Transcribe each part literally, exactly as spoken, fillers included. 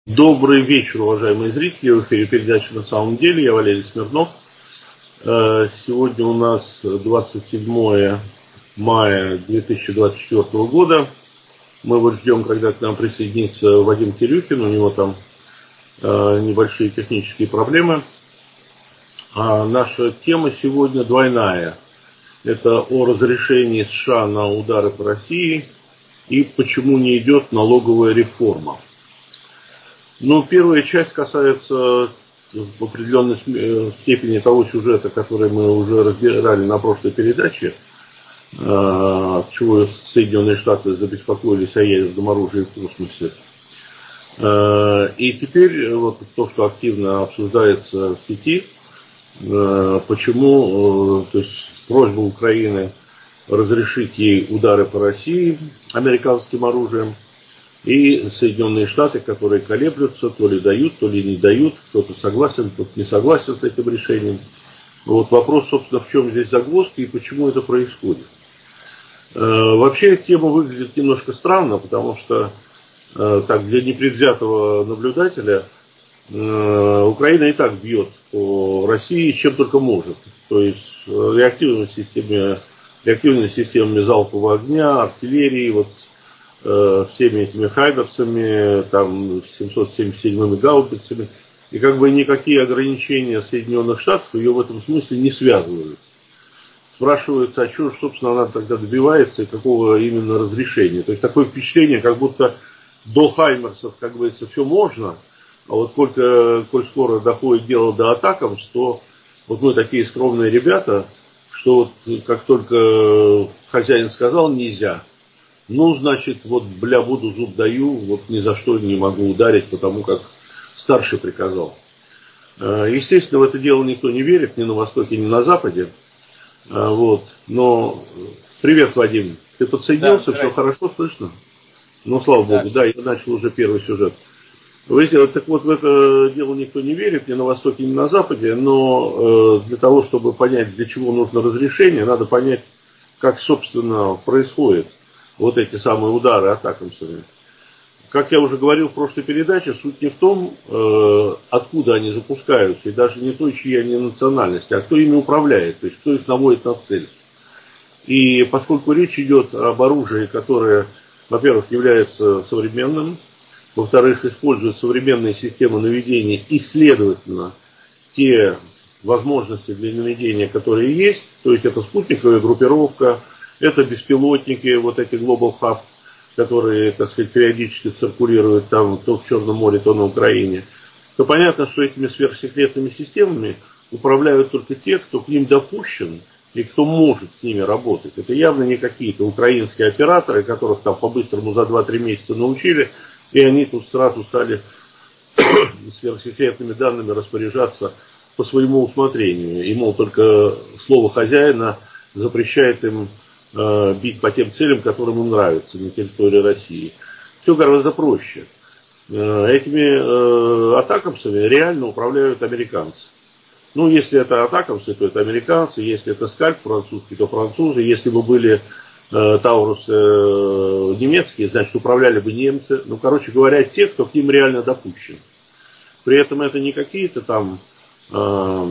Добрый вечер, уважаемые зрители. В эфире передача «На самом деле». Я Валерий Смирнов. Сегодня у нас двадцать седьмое мая две тысячи двадцать четвёртого года. Мы вот ждем, когда к нам присоединится Вадим Кирюхин. У него там небольшие технические проблемы. А наша тема сегодня двойная. Это о разрешении США на удары по России и почему не идет налоговая реформа. Ну, первая часть касается в определенной степени того сюжета, который мы уже разбирали на прошлой передаче, чего Соединенные Штаты забеспокоились о ядерном оружии в космосе. И теперь вот то, что активно обсуждается в сети, почему, то есть просьба Украины разрешить ей удары по России американским оружием, и Соединенные Штаты, которые колеблются, то ли дают, то ли не дают, кто-то согласен, кто-то не согласен с этим решением. Вот вопрос, собственно, в чем здесь загвоздка и почему это происходит. Э, вообще тема выглядит немножко странно, потому что э, так, для непредвзятого наблюдателя э, Украина и так бьет по России чем только может. То есть реактивными системами, реактивными системами залпового огня, артиллерии, вот, всеми этими хайдерсами, там, семьсот семьдесят седьмыми гаубицами, и как бы никакие ограничения Соединенных Штатов ее в этом смысле не связывают. Спрашивается, а что, собственно, она тогда добивается и какого именно разрешения. То есть такое впечатление, как будто до хаймерсов, как говорится, все можно, а вот сколько, коль скоро доходит дело до атакам, то вот мы такие скромные ребята, что вот как только хозяин сказал, нельзя. Ну, значит, вот, бля, буду, зуб даю, вот ни за что не могу ударить, потому как старший приказал. Естественно, в это дело никто не верит, ни на Востоке, ни на Западе. Вот. Но, привет, Вадим, ты подсоединился, да, все хорошо слышно? Ну, слава да, богу, да, я начал уже первый сюжет. Вы видите, так вот, в это дело никто не верит, ни на Востоке, ни на Западе, но для того, чтобы понять, для чего нужно разрешение, надо понять, как, собственно, происходит вот эти самые удары атакамсами. Как я уже говорил в прошлой передаче, суть не в том, э, откуда они запускаются, и даже не то, чьи они национальности, а кто ими управляет, то есть кто их наводит на цель. И поскольку речь идет об оружии, которое, во-первых, является современным, во-вторых, использует современные системы наведения и, следовательно, те возможности для наведения, которые есть, то есть это спутниковая группировка, это беспилотники, вот эти Global Hub, которые, так сказать, периодически циркулируют там то в Черном море, то на Украине, то понятно, что этими сверхсекретными системами управляют только те, кто к ним допущен и кто может с ними работать. Это явно не какие-то украинские операторы, которых там по-быстрому за два-три месяца научили, и они тут сразу стали сверхсекретными данными распоряжаться по своему усмотрению. И, мол, только слово хозяина запрещает им э, бить по тем целям, которым им нравится на территории России. Все гораздо проще. Э, этими э, атакамсами реально управляют американцы. Ну, если это атакамсы, то это американцы. Если это скальп французский, то французы. Если бы были э, таурусы э, немецкие, значит, управляли бы немцы. Ну, короче говоря, те, кто к ним реально допущен. При этом это не какие-то там э,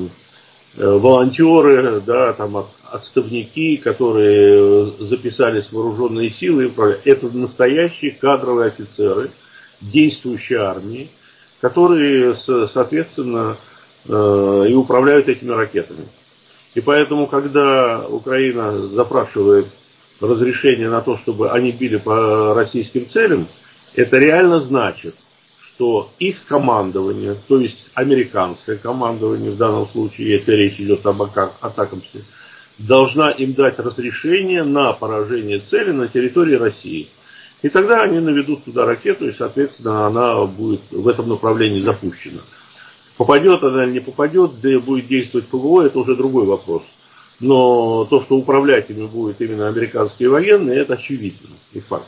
волонтеры, да, там от, отставники, которые записались в вооруженные силы. Это настоящие кадровые офицеры действующей армии, которые, соответственно, э, и управляют этими ракетами. И поэтому, когда Украина запрашивает разрешение на то, чтобы они били по российским целям, это реально значит, что их командование, то есть американское командование в данном случае, если речь идет об атакамсе, должна им дать разрешение на поражение цели на территории России. И тогда они наведут туда ракету, и, соответственно, она будет в этом направлении запущена. Попадет она или не попадет, да и будет действовать ПВО, это уже другой вопрос. Но то, что управлять ими будут именно американские военные, это очевидно и факт.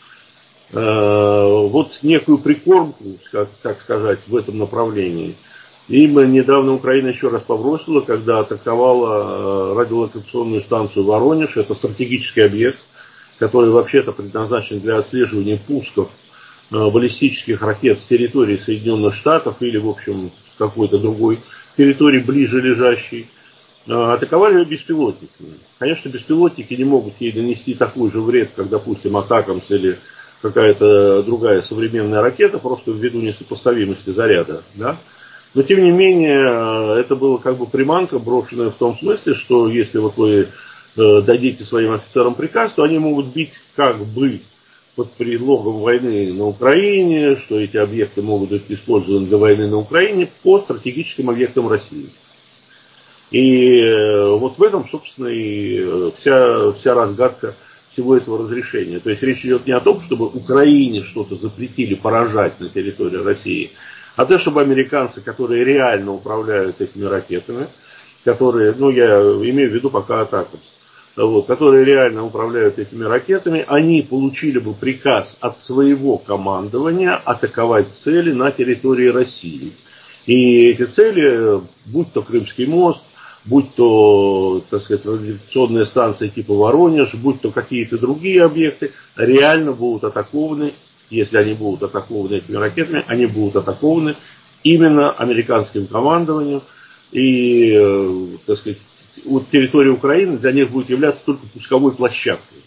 Вот некую прикормку, как, как сказать, в этом направлении. Им недавно Украина еще раз побросила, когда атаковала радиолокационную станцию Воронеж. Это стратегический объект, который вообще-то предназначен для отслеживания пусков баллистических ракет с территории Соединенных Штатов или, в общем, какой-то другой территории, ближе лежащей, атаковали ее беспилотниками. Конечно, беспилотники не могут ей нанести такой же вред, как, допустим, атакамс или какая-то другая современная ракета, просто ввиду несопоставимости заряда. Да? Но, тем не менее, это была как бы приманка, брошенная в том смысле, что если вот вы дадите своим офицерам приказ, то они могут бить как бы под предлогом войны на Украине, что эти объекты могут быть использованы для войны на Украине по стратегическим объектам России. И вот в этом, собственно, и вся, вся разгадка всего этого разрешения. То есть речь идет не о том, чтобы Украине что-то запретили поражать на территории России, а то, чтобы американцы, которые реально управляют этими ракетами, которые, ну я имею в виду пока атаку, вот, которые реально управляют этими ракетами, они получили бы приказ от своего командования атаковать цели на территории России. И эти цели, будь то Крымский мост, будь то, так сказать, радиационная станция типа Воронеж, будь то какие-то другие объекты, реально будут атакованы, если они будут атакованы этими ракетами, они будут атакованы именно американским командованием. И, так сказать, вот территория Украины для них будет являться только пусковой площадкой.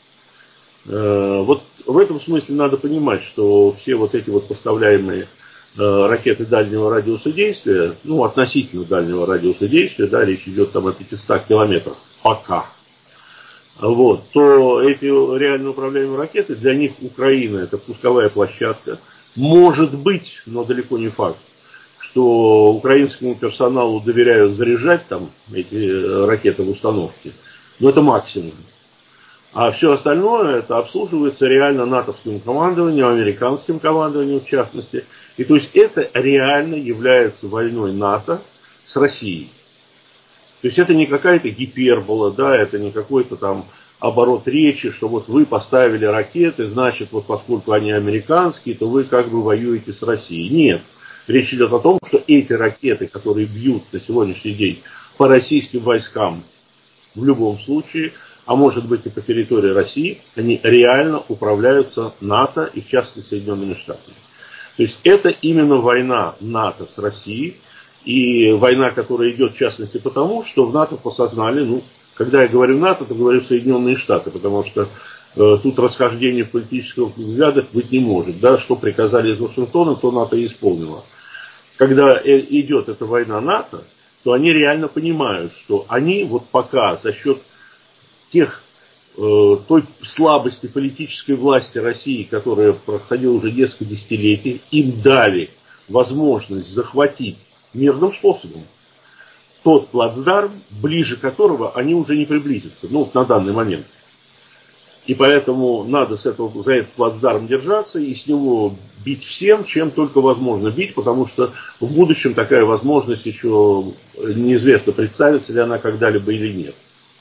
Вот в этом смысле надо понимать, что все вот эти вот поставляемые ракеты дальнего радиуса действия, ну, относительно дальнего радиуса действия, да, речь идет там о пятистах километрах пока, вот, то эти реально управляемые ракеты, для них Украина это пусковая площадка. Может быть, но далеко не факт, что украинскому персоналу доверяют заряжать там эти ракеты в установке, но это максимум. А все остальное это обслуживается реально натовским командованием, американским командованием в частности. И то есть это реально является войной НАТО с Россией. То есть это не какая-то гипербола, да, это не какой-то там оборот речи, что вот вы поставили ракеты, значит, вот поскольку они американские, то вы как бы воюете с Россией. Нет. Речь идет о том, что эти ракеты, которые бьют на сегодняшний день по российским войскам в любом случае, а может быть и по территории России, они реально управляются НАТО и в частности Соединенными Штатами. То есть это именно война НАТО с Россией, и война, которая идет в частности потому, что в НАТО посознали, ну, когда я говорю НАТО, то говорю Соединенные Штаты, потому что э, тут расхождения в политических взглядах быть не может. Да, что приказали из Вашингтона, то НАТО и исполнило. Когда э, идет эта война НАТО, то они реально понимают, что они вот пока за счет тех той слабости политической власти России, которая проходила уже несколько десятилетий, им дали возможность захватить мирным способом тот плацдарм, ближе которого они уже не приблизятся, ну, на данный момент. И поэтому надо с этого, за этот плацдарм держаться и с него бить всем, чем только возможно бить, потому что в будущем такая возможность еще неизвестно, представится ли она когда-либо или нет.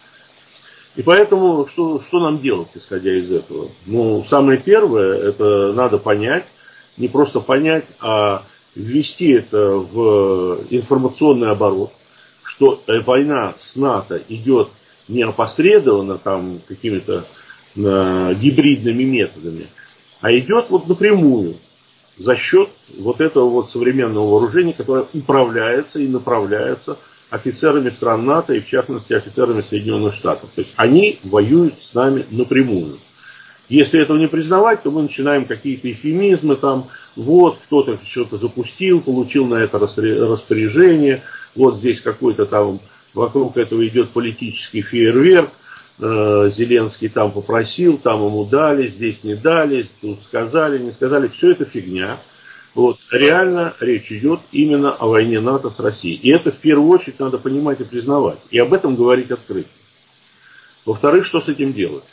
И поэтому, что, что нам делать, исходя из этого? Ну, самое первое, это надо понять, не просто понять, а ввести это в информационный оборот, что война с НАТО идет не опосредованно там какими-то э, гибридными методами, а идет вот напрямую за счет вот этого вот современного вооружения, которое управляется и направляется офицерами стран НАТО и, в частности, офицерами Соединенных Штатов. То есть они воюют с нами напрямую. Если этого не признавать, то мы начинаем какие-то эвфемизмы, там, вот, кто-то что-то запустил, получил на это распоряжение, вот здесь какой-то там, вокруг этого идет политический фейерверк, э, Зеленский там попросил, там ему дали, здесь не дали, тут сказали, не сказали, все это фигня. Вот, реально речь идет именно о войне НАТО с Россией. И это в первую очередь надо понимать и признавать. И об этом говорить открыто. Во-вторых, что с этим делать?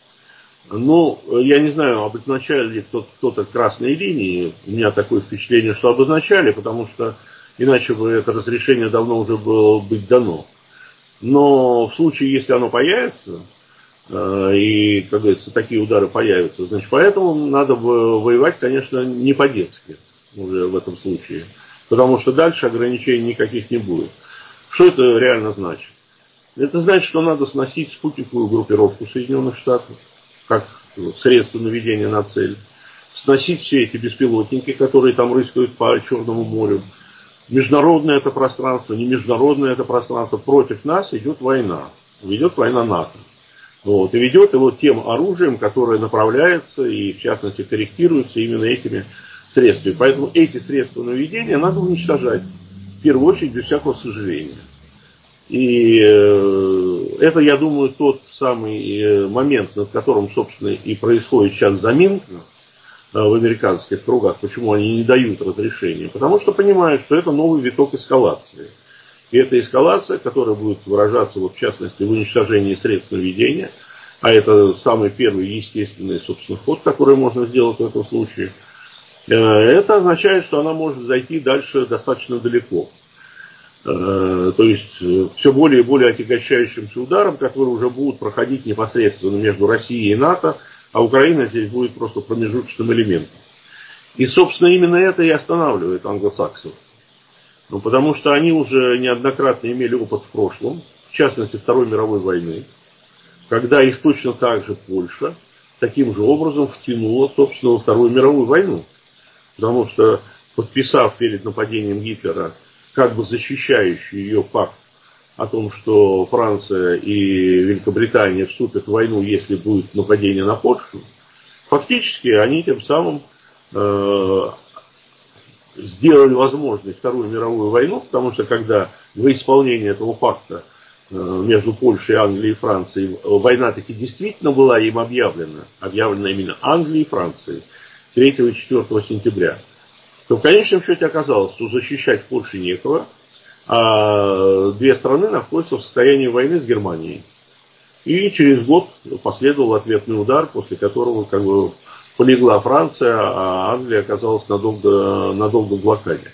Ну, я не знаю, обозначали ли кто-то красные линии. У меня такое впечатление, что обозначали, потому что иначе бы это разрешение давно уже было быть дано. Но в случае, если оно появится, и, как говорится, такие удары появятся, значит, поэтому надо воевать, конечно, не по-детски уже в этом случае. Потому что дальше ограничений никаких не будет. Что это реально значит? Это значит, что надо сносить спутниковую группировку Соединенных Штатов как средство наведения на цель. сносить все эти беспилотники, которые там рыскают по Черному морю. Международное это пространство, не международное это пространство. Против нас идет война. Ведет война НАТО. Вот, и ведет его тем оружием, которое направляется и, в частности, корректируется именно этими средствами. Поэтому эти средства наведения надо уничтожать. В первую очередь, без всякого сожаления. И э, это, я думаю, тот самый э, момент, над которым, собственно, и происходит сейчас заминка э, в американских кругах. Почему они не дают разрешения? Потому что понимают, что это новый виток эскалации. И эта эскалация, которая будет выражаться, вот, в частности, в уничтожении средств наведения, а это самый первый естественный, собственно, ход, который можно сделать в этом случае, это означает, что она может зайти дальше достаточно далеко. То есть все более и более отягощающимся ударом, которые уже будут проходить непосредственно между Россией и НАТО, а Украина здесь будет просто промежуточным элементом. И, собственно, именно это и останавливает англосаксов. Ну, потому что они уже неоднократно имели опыт в прошлом, в частности Второй мировой войны, когда их точно так же Польша таким же образом втянула, собственно, во Вторую мировую войну. Потому что, подписав перед нападением Гитлера как бы защищающий ее пакт о том, что Франция и Великобритания вступят в войну, если будет нападение на Польшу, фактически они тем самым э, сделали возможной Вторую мировую войну, потому что когда во исполнение этого пакта э, между Польшей, Англией и Францией война таки действительно была им объявлена, объявлена именно Англией и Францией третьего и четвёртого сентября, то в конечном счете оказалось, что защищать Польше некого, а две страны находятся в состоянии войны с Германией. И через год последовал ответный удар, после которого как бы полегла Франция, а Англия оказалась надолго, надолго в блокаде.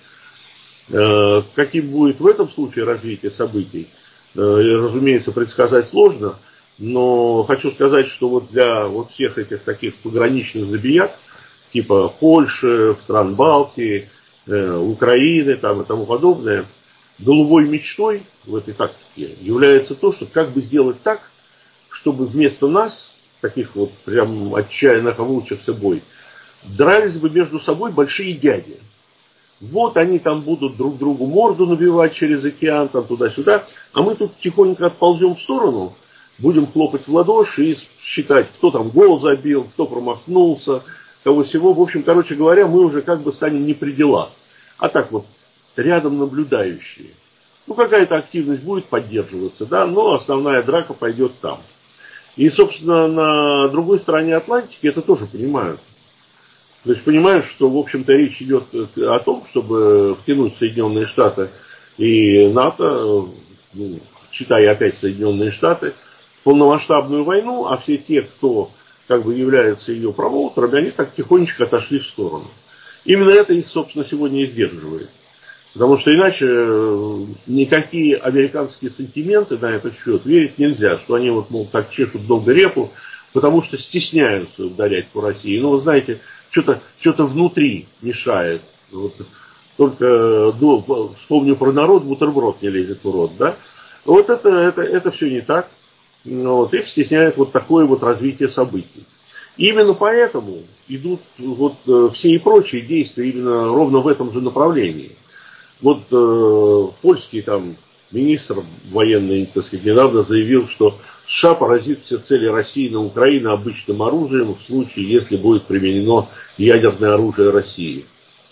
Каким будет в этом случае развитие событий, разумеется, предсказать сложно, но хочу сказать, что вот для вот всех этих таких пограничных забияк, типа Польши, стран Балтии, Украины там, и тому подобное, голубой мечтой в этой тактике является то, что как бы сделать так, чтобы вместо нас, таких вот прям отчаянно рвущихся бой, дрались бы между собой большие дяди. Вот они там будут друг другу морду набивать через океан, там туда-сюда, а мы тут тихонько отползем в сторону, будем хлопать в ладоши и считать, кто там гол забил, кто промахнулся, кого всего. В общем, короче говоря, мы уже как бы станем не при делах. А так вот, рядом наблюдающие. Ну, какая-то активность будет поддерживаться, да, но основная драка пойдет там. И, собственно, на другой стороне Атлантики это тоже понимают. То есть понимают, что, в общем-то, речь идет о том, чтобы втянуть Соединенные Штаты и НАТО, ну, считая опять Соединенные Штаты, в полномасштабную войну, а все те, кто как бы является ее промоутерами, они так тихонечко отошли в сторону. Именно это их, собственно, сегодня и сдерживает. Потому что иначе никакие американские сантименты на этот счет верить нельзя, что они вот, мол, так чешут долго репу, потому что стесняются ударять по России. Ну, вы знаете, что-то, что-то внутри мешает. Вот, только ну, вспомню про народ, бутерброд не лезет в рот, да? Вот это, это, это все не так. Вот, их стесняет вот такое вот развитие событий. И именно поэтому идут вот все и прочие действия именно ровно в этом же направлении. Вот э, польский там министр военный, так сказать, недавно заявил, что США поразит все цели России на Украину обычным оружием в случае, если будет применено ядерное оружие России.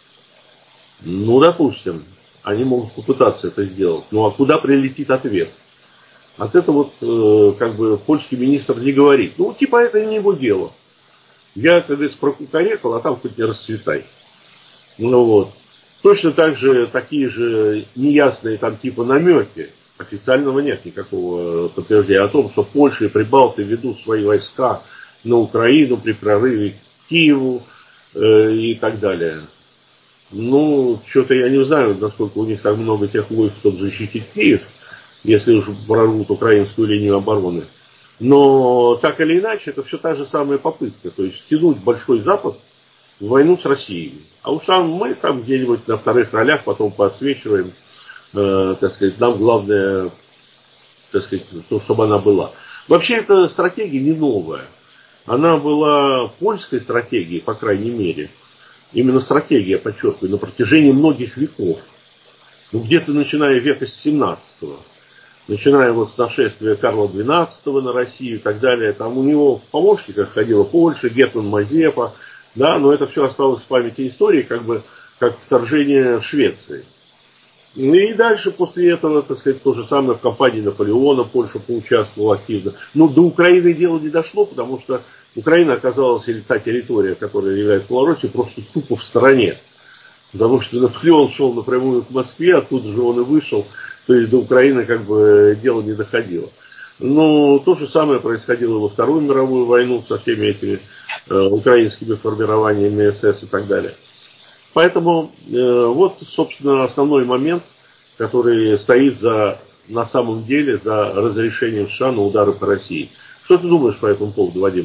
Ну, допустим, они могут попытаться это сделать. Ну, а куда прилетит ответ? От этого вот, э, как бы, польский министр не говорит. Ну, типа, это не его дело. Я, как говорится, прокукарекал, а там хоть не расцветай. Ну, вот. Точно так же, такие же неясные там типа намеки, официального нет никакого подтверждения о том, что Польша и Прибалты ведут свои войска на Украину при прорыве к Киеву э, и так далее. Ну, что-то я не знаю, насколько у них так много тех войск, чтобы защитить Киев, если уж прорвут украинскую линию обороны. Но так или иначе, это все та же самая попытка, то есть втянуть Большой Запад в войну с Россией. А уж там мы там где-нибудь на вторых ролях потом подсвечиваем, э, так сказать, нам главное, так сказать, то, чтобы она была. Вообще эта стратегия не новая. она была польской стратегией, по крайней мере. Именно стратегия, подчеркиваю, на протяжении многих веков. Ну, где-то начиная века с семнадцатого. Начиная вот с нашествия Карла двенадцатого на Россию и так далее. Там у него в помощниках ходила Польша, гетман Мазепа. Да, но это все осталось в памяти истории, как бы как вторжение Швеции. Ну и дальше после этого, так сказать, то же самое в кампании Наполеона Польша поучаствовала активно. Но до Украины дело не дошло, потому что Украина оказалась, или та территория, которая является Беларусью, просто тупо в стороне. Потому что Наполеон шел напрямую к Москве, оттуда же он и вышел. То есть до Украины как бы дело не доходило. Но то же самое происходило во Вторую мировую войну со всеми этими э, украинскими формированиями СС и так далее. Поэтому э, вот, собственно, основной момент, который стоит за, на самом деле за разрешением США на удары по России. Что ты думаешь по этому поводу, Вадим?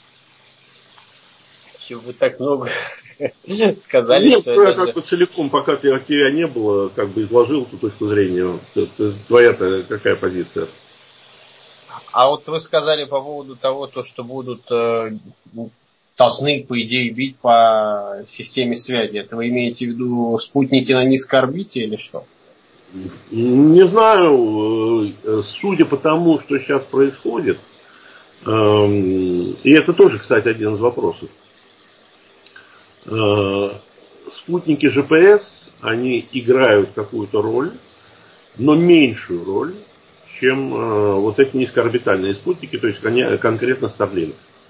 Вы так много сказали, Нет, что я даже... как бы целиком, пока тебя не было, как бы изложил эту точку зрения. Твоя-то какая позиция? А вот вы сказали по поводу того, то, что будут э, должны, по идее, бить по системе связи. Это вы имеете в виду спутники на низкой орбите или что? Не знаю. Судя по тому, что сейчас происходит, э, и это тоже, кстати, один из вопросов. Э, спутники джи пи эс, они играют какую-то роль, но меньшую роль, чем э, вот эти низкоорбитальные спутники, то есть конкретно Starlink.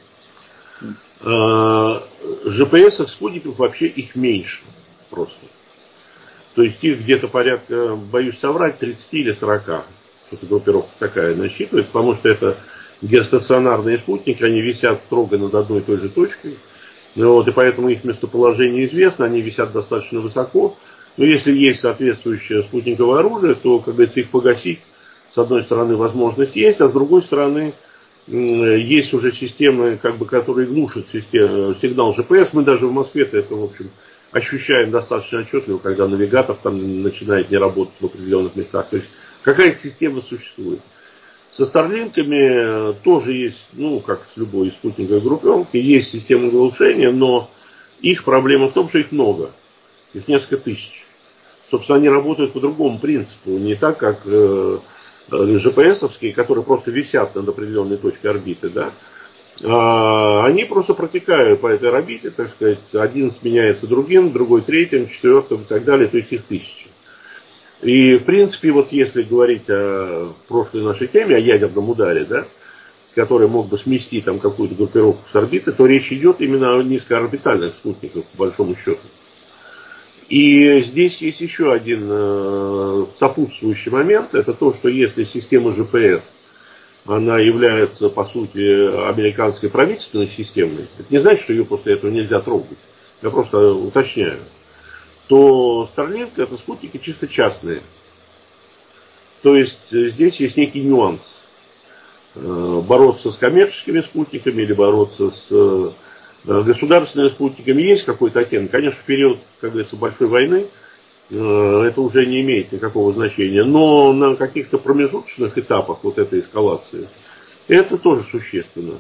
Э, джи пи эс спутников вообще их меньше просто. То есть их где-то порядка, боюсь соврать, тридцать или сорок. Что-то группировка такая насчитывает, потому что это геостационарные спутники, они висят строго над одной и той же точкой. Вот, и поэтому их местоположение известно, они висят достаточно высоко. Но если есть соответствующее спутниковое оружие, то, как говорится, их погасить, с одной стороны, возможность есть, а с другой стороны, есть уже системы, как бы, которые глушат систему, сигнал джи пи эс. Мы даже в Москве-то это, в общем, ощущаем достаточно отчетливо, когда навигатор там начинает не работать в определенных местах. То есть какая-то система существует. Со Старлинками тоже есть, ну, как с любой спутниковой группировкой, есть система глушения, но их проблема в том, что их много. Их несколько тысяч. Собственно, они работают по другому принципу. Не так, как э, джи пи эс-овские, которые просто висят над определенной точкой орбиты, да. А они просто протекают по этой орбите, так сказать, один сменяется другим, другой третьим, четвертым и так далее, то есть их тысячи. И, в принципе, вот если говорить о прошлой нашей теме, о ядерном ударе, да, который мог бы смести там какую-то группировку с орбиты, то речь идет именно о низкоорбитальных спутниках, по большому счету. И здесь есть еще один э, сопутствующий момент, это то, что если система джи пи эс, она является, по сути, американской правительственной системой, это не значит, что ее после этого нельзя трогать, я просто уточняю, то Starlink это спутники чисто частные. То есть здесь есть некий нюанс. Бороться с коммерческими спутниками или бороться с государственными спутниками есть какой-то оттенок. Конечно, в период, как говорится, большой войны это уже не имеет никакого значения. Но на каких-то промежуточных этапах вот этой эскалации это тоже существенно.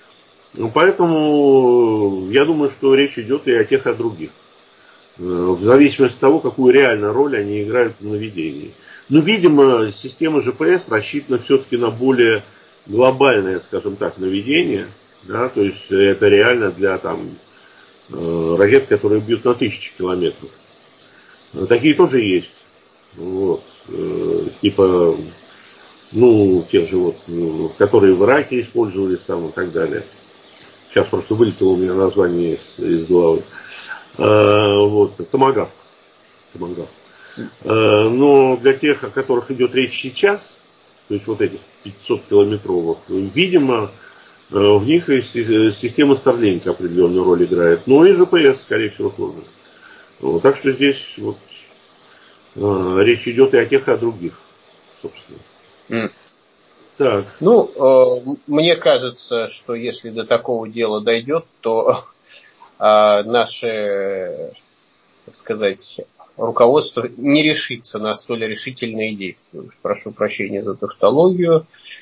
Поэтому я думаю, что речь идет и о тех, и о других. В зависимости от того, какую реальную роль они играют в наведении. Но, видимо, система джи пи эс рассчитана все-таки на более глобальное, скажем так, наведение. Да, то есть это реально для там, ракет, которые бьют на тысячи километров. Такие тоже есть. Вот. Типа, ну, те же вот, которые в Ираке использовались там и так далее. Сейчас просто вылетело у меня название из, из головы. Вот, Томагавк. Томагавк. Но для тех, о которых идет речь сейчас, то есть вот этих пятисоткилометровых, видимо, в них и система Starlink определенную роль играет. Но и джи пи эс, скорее всего, тоже. Вот, так что здесь вот речь идет и о тех, и о других, собственно. Mm. Так. Ну, э, мне кажется, что если до такого дела дойдет, то э, наше, так сказать, руководство не решится на столь решительные действия. Уж прошу прощения за тавтологию.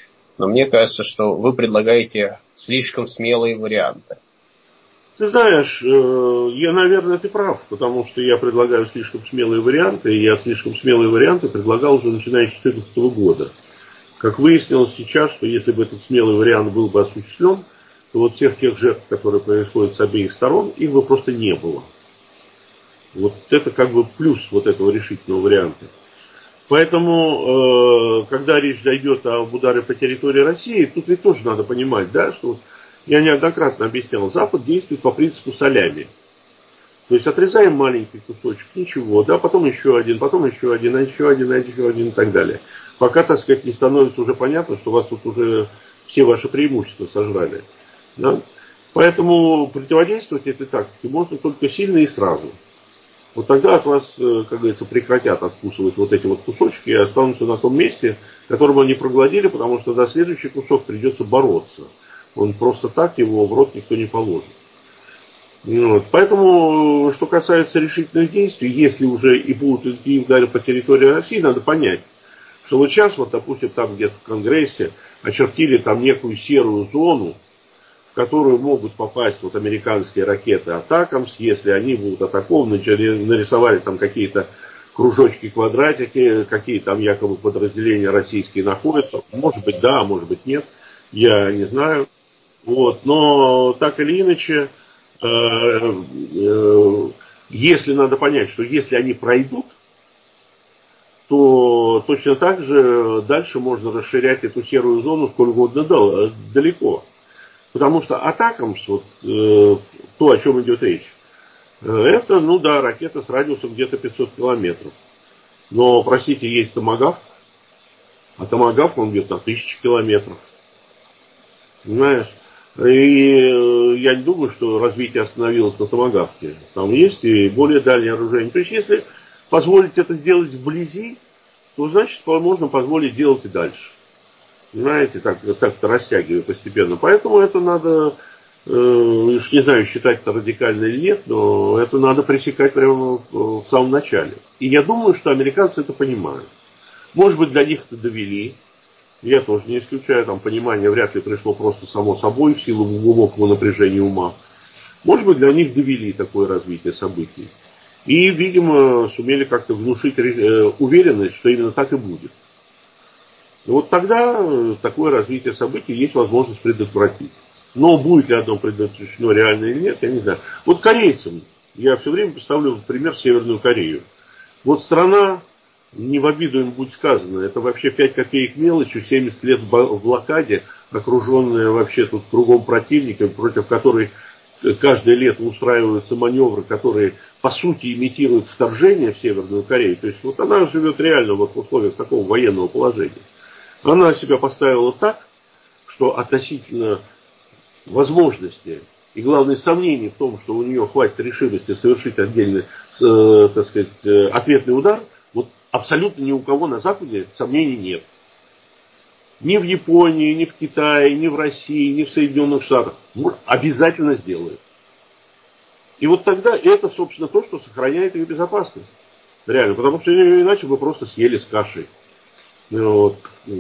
Но мне кажется, что вы предлагаете слишком смелые варианты. Ты знаешь, я, наверное, ты прав, потому что я предлагаю слишком смелые варианты, и я слишком смелые варианты предлагал уже начиная с две тысячи четырнадцатого года. Как выяснилось сейчас, что если бы этот смелый вариант был бы осуществлен, то вот всех тех жертв, которые происходят с обеих сторон, их бы просто не было. Вот это как бы плюс вот этого решительного варианта. Поэтому, когда речь дойдет об ударе по территории России, тут ведь тоже надо понимать, да, что я неоднократно объяснял, Запад действует по принципу солями. То есть отрезаем маленький кусочек, ничего, да, потом еще один, потом еще один, а еще один, а еще один и так далее. Пока, так сказать, не становится уже понятно, что вас тут уже все ваши преимущества сожрали. Да? Поэтому противодействовать этой тактике можно только сильно и сразу. Вот тогда от вас, как говорится, прекратят откусывать вот эти вот кусочки и останутся на том месте, которым они проглотили, потому что за следующий кусок придется бороться. Он просто так, его в рот никто не положит. Вот. Поэтому, что касается решительных действий, если уже и будут идти удары по территории России, надо понять, что вот сейчас, вот, допустим, там где-то в Конгрессе очертили там некую серую зону, в которую могут попасть вот американские ракеты Атакамс, если они будут атакованы, нарисовали там какие-то кружочки, квадратики, какие там якобы подразделения российские находятся. Может быть да, может быть нет, я не знаю. Вот. Но так или иначе, э, э, если надо понять, что если они пройдут, то точно так же дальше можно расширять эту серую зону сколь угодно далеко. Потому что Атакамс, вот, э, то, о чем идет речь, это, ну да, ракета с радиусом где-то пятьсот километров. Но, простите, есть Томагавк, а Томагавк, он где-то на тысячу километров. Понимаешь? И я не думаю, что развитие остановилось на Томагавке. Там есть и более дальние оружия. То есть, если позволить это сделать вблизи, то, значит, можно позволить делать и дальше. Понимаете, так, так-то растягивая постепенно. Поэтому это надо, э, уж не знаю, считать это радикально или нет, но это надо пресекать прямо в самом начале. И я думаю, что американцы это понимают. Может быть, для них это довели. Я тоже не исключаю, там понимание вряд ли пришло просто само собой в силу глубокого напряжения ума. Может быть, для них довели такое развитие событий. И, видимо, сумели как-то внушить уверенность, что именно так и будет. И вот тогда такое развитие событий есть возможность предотвратить. Но будет ли оно предотвращено реально или нет, я не знаю. Вот корейцам, я все время представлю пример Северную Корею. Вот страна, не в обиду им будет сказано, это вообще пять копеек мелочи, семьдесят лет в блокаде, окруженная вообще тут кругом противниками, против которой каждое лето устраиваются маневры, которые по сути имитируют вторжение в Северную Корею. То есть вот она живет реально вот в условиях такого военного положения. Она себя поставила так, что относительно возможности и, главное, сомнений в том, что у нее хватит решимости совершить отдельный, э, так сказать, э, ответный удар, вот абсолютно ни у кого на Западе сомнений нет. Ни в Японии, ни в Китае, ни в России, ни в Соединенных Штатах. Вот, обязательно сделают. И вот тогда это, собственно, то, что сохраняет их безопасность. Реально, потому что иначе бы просто съели с кашей. Вот.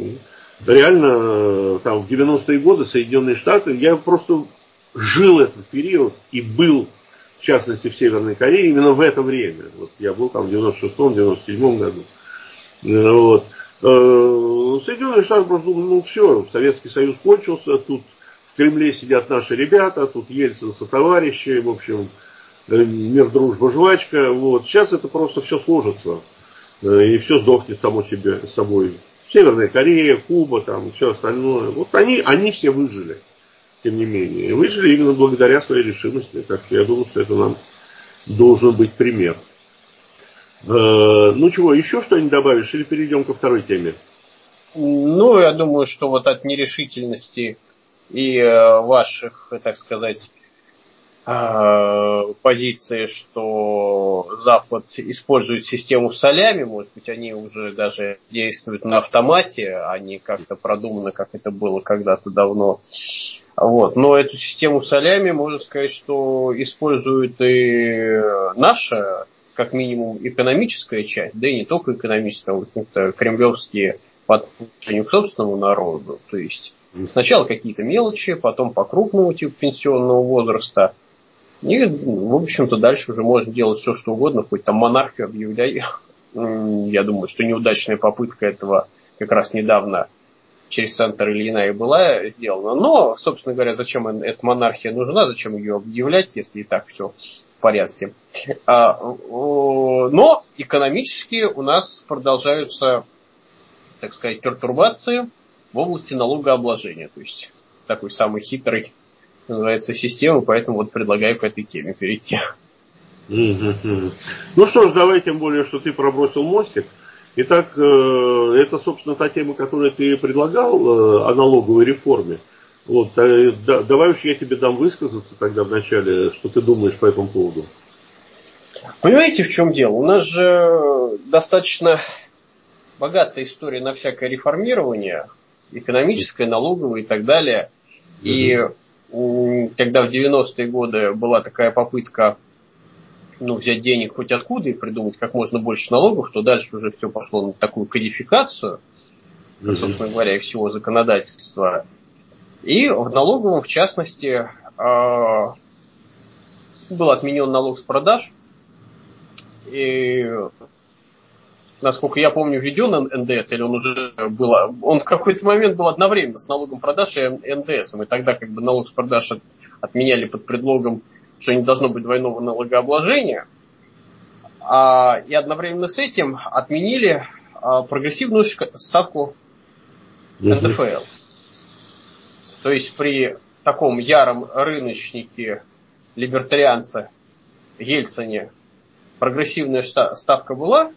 Реально, там в девяностые годы Соединенные Штаты, я просто жил этот период и был, в частности, в Северной Корее именно в это время. Вот я был там в девяносто шестом — девяносто седьмом году. Вот. Соединенные Штаты просто думали, ну все, Советский Союз кончился, тут в Кремле сидят наши ребята, тут Ельцин со товарищи, в общем, мир, дружба, жвачка. Вот. Сейчас это просто все сложится. И все сдохнет само себе, с собой. Северная Корея, Куба, там, все остальное. Вот они, они все выжили, тем не менее. И выжили именно благодаря своей решимости. Так что я думаю, что это нам должен быть пример. Э, ну чего, еще что-нибудь добавишь? Или перейдем ко второй теме? Ну, я думаю, что вот от нерешительности и э, ваших, так сказать, позиции, что Запад использует систему солями, может быть, они уже даже действуют на автомате, а не как-то продумано, как это было когда-то давно. Вот. Но эту систему солями, можно сказать, что использует и наша, как минимум, экономическая часть, да и не только экономическая, в общем-то, кремлевские по отношению к собственному народу. То есть сначала какие-то мелочи, потом по крупному типу пенсионного возраста. И, в общем-то, дальше уже можно делать все, что угодно, хоть там монархию объявляй. Я думаю, что неудачная попытка этого как раз недавно через центр Ильина и была сделана. Но, собственно говоря, зачем эта монархия нужна, зачем ее объявлять, если и так все в порядке. Но экономически у нас продолжаются, так сказать, пертурбации в области налогообложения. То есть такой самый хитрый, называется, система, поэтому вот предлагаю к этой теме перейти. Ну что ж, давай, тем более, что ты пробросил мостик. Итак, это, собственно, та тема, которую ты предлагал о налоговой реформе. Вот, давай уж я тебе дам высказаться тогда вначале, что ты думаешь по этому поводу. Понимаете, в чем дело? У нас же достаточно богатая история на всякое реформирование, экономическое, налоговое и так далее. И когда в девяностые годы была такая попытка ну, взять денег хоть откуда и придумать как можно больше налогов, то дальше уже все пошло на такую кодификацию, как, собственно говоря, и всего законодательства. И в налоговом, в частности, был отменен налог с продаж. И, насколько я помню, введен эн дэ эс, или он уже был, он в какой-то момент был одновременно с налогом продаж и эн дэ эс. И тогда как бы налог с продаж отменяли под предлогом, что не должно быть двойного налогообложения. А, и одновременно с этим отменили а, прогрессивную шка- ставку эн дэ эф эл. То есть при таком яром рыночнике, либертарианце Ельцине прогрессивная ставка была,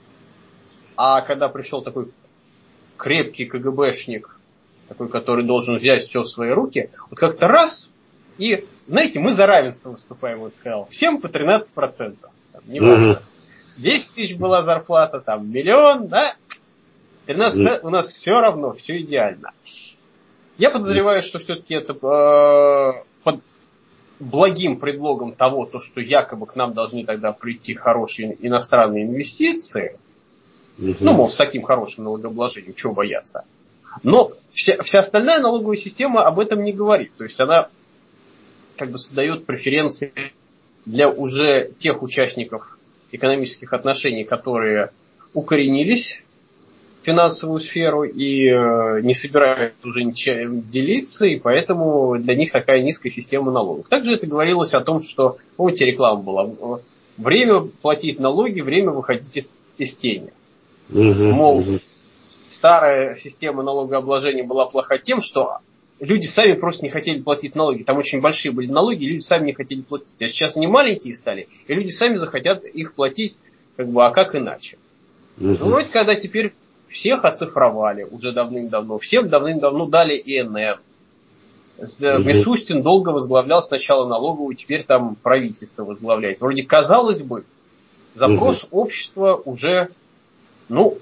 а когда пришел такой крепкий ка гэ бэшник, такой, который должен взять все в свои руки, вот как-то раз, и, знаете, мы за равенство выступаем, он сказал, всем по тринадцать процентов. Не важно. десять тысяч была зарплата, там миллион, да? тринадцать процентов у нас все равно, все идеально. Я подозреваю, что все-таки это э, под благим предлогом того, то, что якобы к нам должны тогда прийти хорошие иностранные инвестиции, uh-huh. ну, мол, с таким хорошим налогообложением, чего бояться. Но вся, вся остальная налоговая система об этом не говорит. То есть она как бы создает преференции для уже тех участников экономических отношений, которые укоренились в финансовую сферу и э, не собираются уже ничем делиться, и поэтому для них такая низкая система налогов. Также это говорилось о том, что, помните, реклама была, время платить налоги, время выходить из, из тени. Uh-huh, Мол, uh-huh. старая система налогообложения была плоха тем, что люди сами просто не хотели платить налоги. Там очень большие были налоги, и люди сами не хотели платить. А сейчас они маленькие стали, и люди сами захотят их платить, как бы, а как иначе? Uh-huh. Ну, вроде, когда теперь всех оцифровали уже давным-давно, всем давным-давно дали и эн эн. Uh-huh. Мишустин долго возглавлял сначала налоговую, теперь там правительство возглавляет. Вроде, казалось бы, запрос uh-huh. общества уже, ну,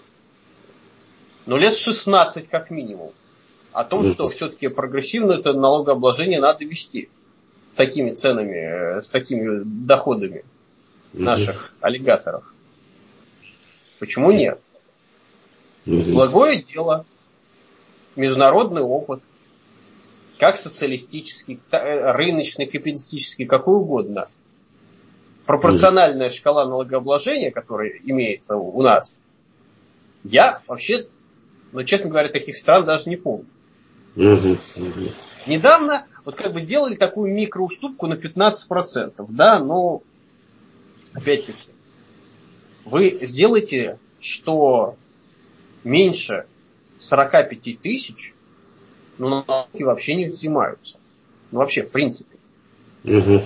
ну, лет шестнадцать как минимум. О том, uh-huh. что все-таки прогрессивное это налогообложение надо вести с такими ценами, с такими доходами uh-huh. наших аллигаторов. Почему нет? Uh-huh. Благое дело, международный опыт, как социалистический, рыночный, капиталистический, какой угодно. Пропорциональная uh-huh. шкала налогообложения, которая имеется у нас, я вообще, ну, честно говоря, таких стран даже не помню. Uh-huh. Uh-huh. Недавно вот как бы сделали такую микроуступку на пятнадцать процентов, да, но опять-таки вы сделаете, что меньше сорок пять тысяч, ну, налоги вообще не взимаются. Ну, вообще, в принципе. Uh-huh.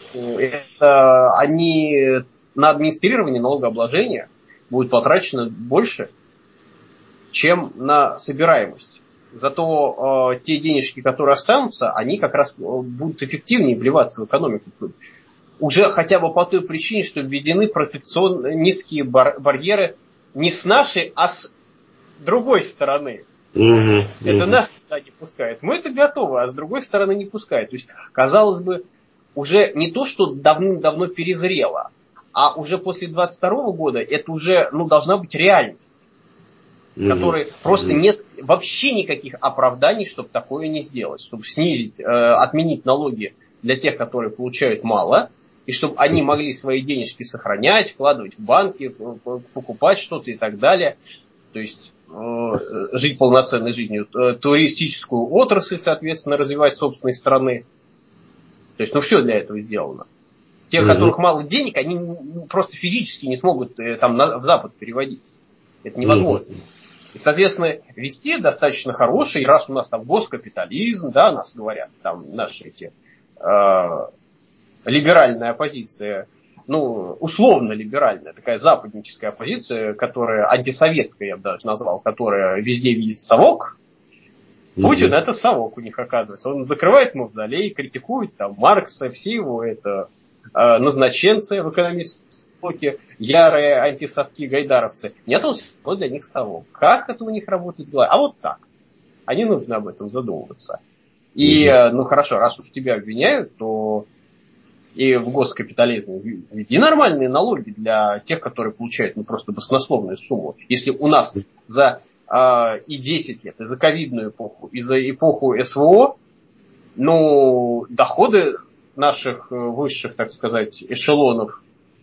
Это они на администрирование налогообложения будет потрачено больше, чем на собираемость. Зато э, те денежки, которые останутся, они как раз будут эффективнее вливаться в экономику. Уже хотя бы по той причине, что введены протекционные низкие бар- барьеры не с нашей, а с другой стороны. Uh-huh, uh-huh. Это нас туда не пускают. Мы это готовы, а с другой стороны не пускают. То есть, казалось бы, уже не то, что давным-давно перезрело, а уже после двадцать второго года это уже, ну, должна быть реальность. mm-hmm. которые просто mm-hmm. нет вообще никаких оправданий, чтобы такое не сделать, чтобы снизить, э, отменить налоги для тех, которые получают мало, и чтобы они могли свои денежки сохранять, вкладывать в банки, покупать что-то и так далее. То есть э, жить полноценной жизнью. Туристическую отрасль, соответственно, развивать собственной страны. То есть, ну, все для этого сделано. Те, у mm-hmm. которых мало денег, они просто физически не смогут э, там на, в Запад переводить. Это невозможно. Mm-hmm. И, соответственно, вести достаточно хороший, раз у нас там госкапитализм, да, нас говорят, там наши эти... Э, либеральная оппозиция, ну, условно либеральная, такая западническая оппозиция, которая антисоветская, я бы даже назвал, которая везде видит совок. Путин mm-hmm. это совок у них оказывается. Он закрывает мавзолей, критикует там Маркса, все его это э, назначенцы в экономическом блоке, ярые антисовки, гайдаровцы. Нет, он для них совок. Как это у них работает? А вот так. А не нужно об этом задумываться. И, mm-hmm. ну хорошо, раз уж тебя обвиняют, то и в госкапитализме введи нормальные налоги для тех, которые получают ну, просто баснословную сумму. Если у нас за э, и десять лет, и за ковидную эпоху, и за эпоху СВО, ну, доходы наших высших, так сказать, эшелонов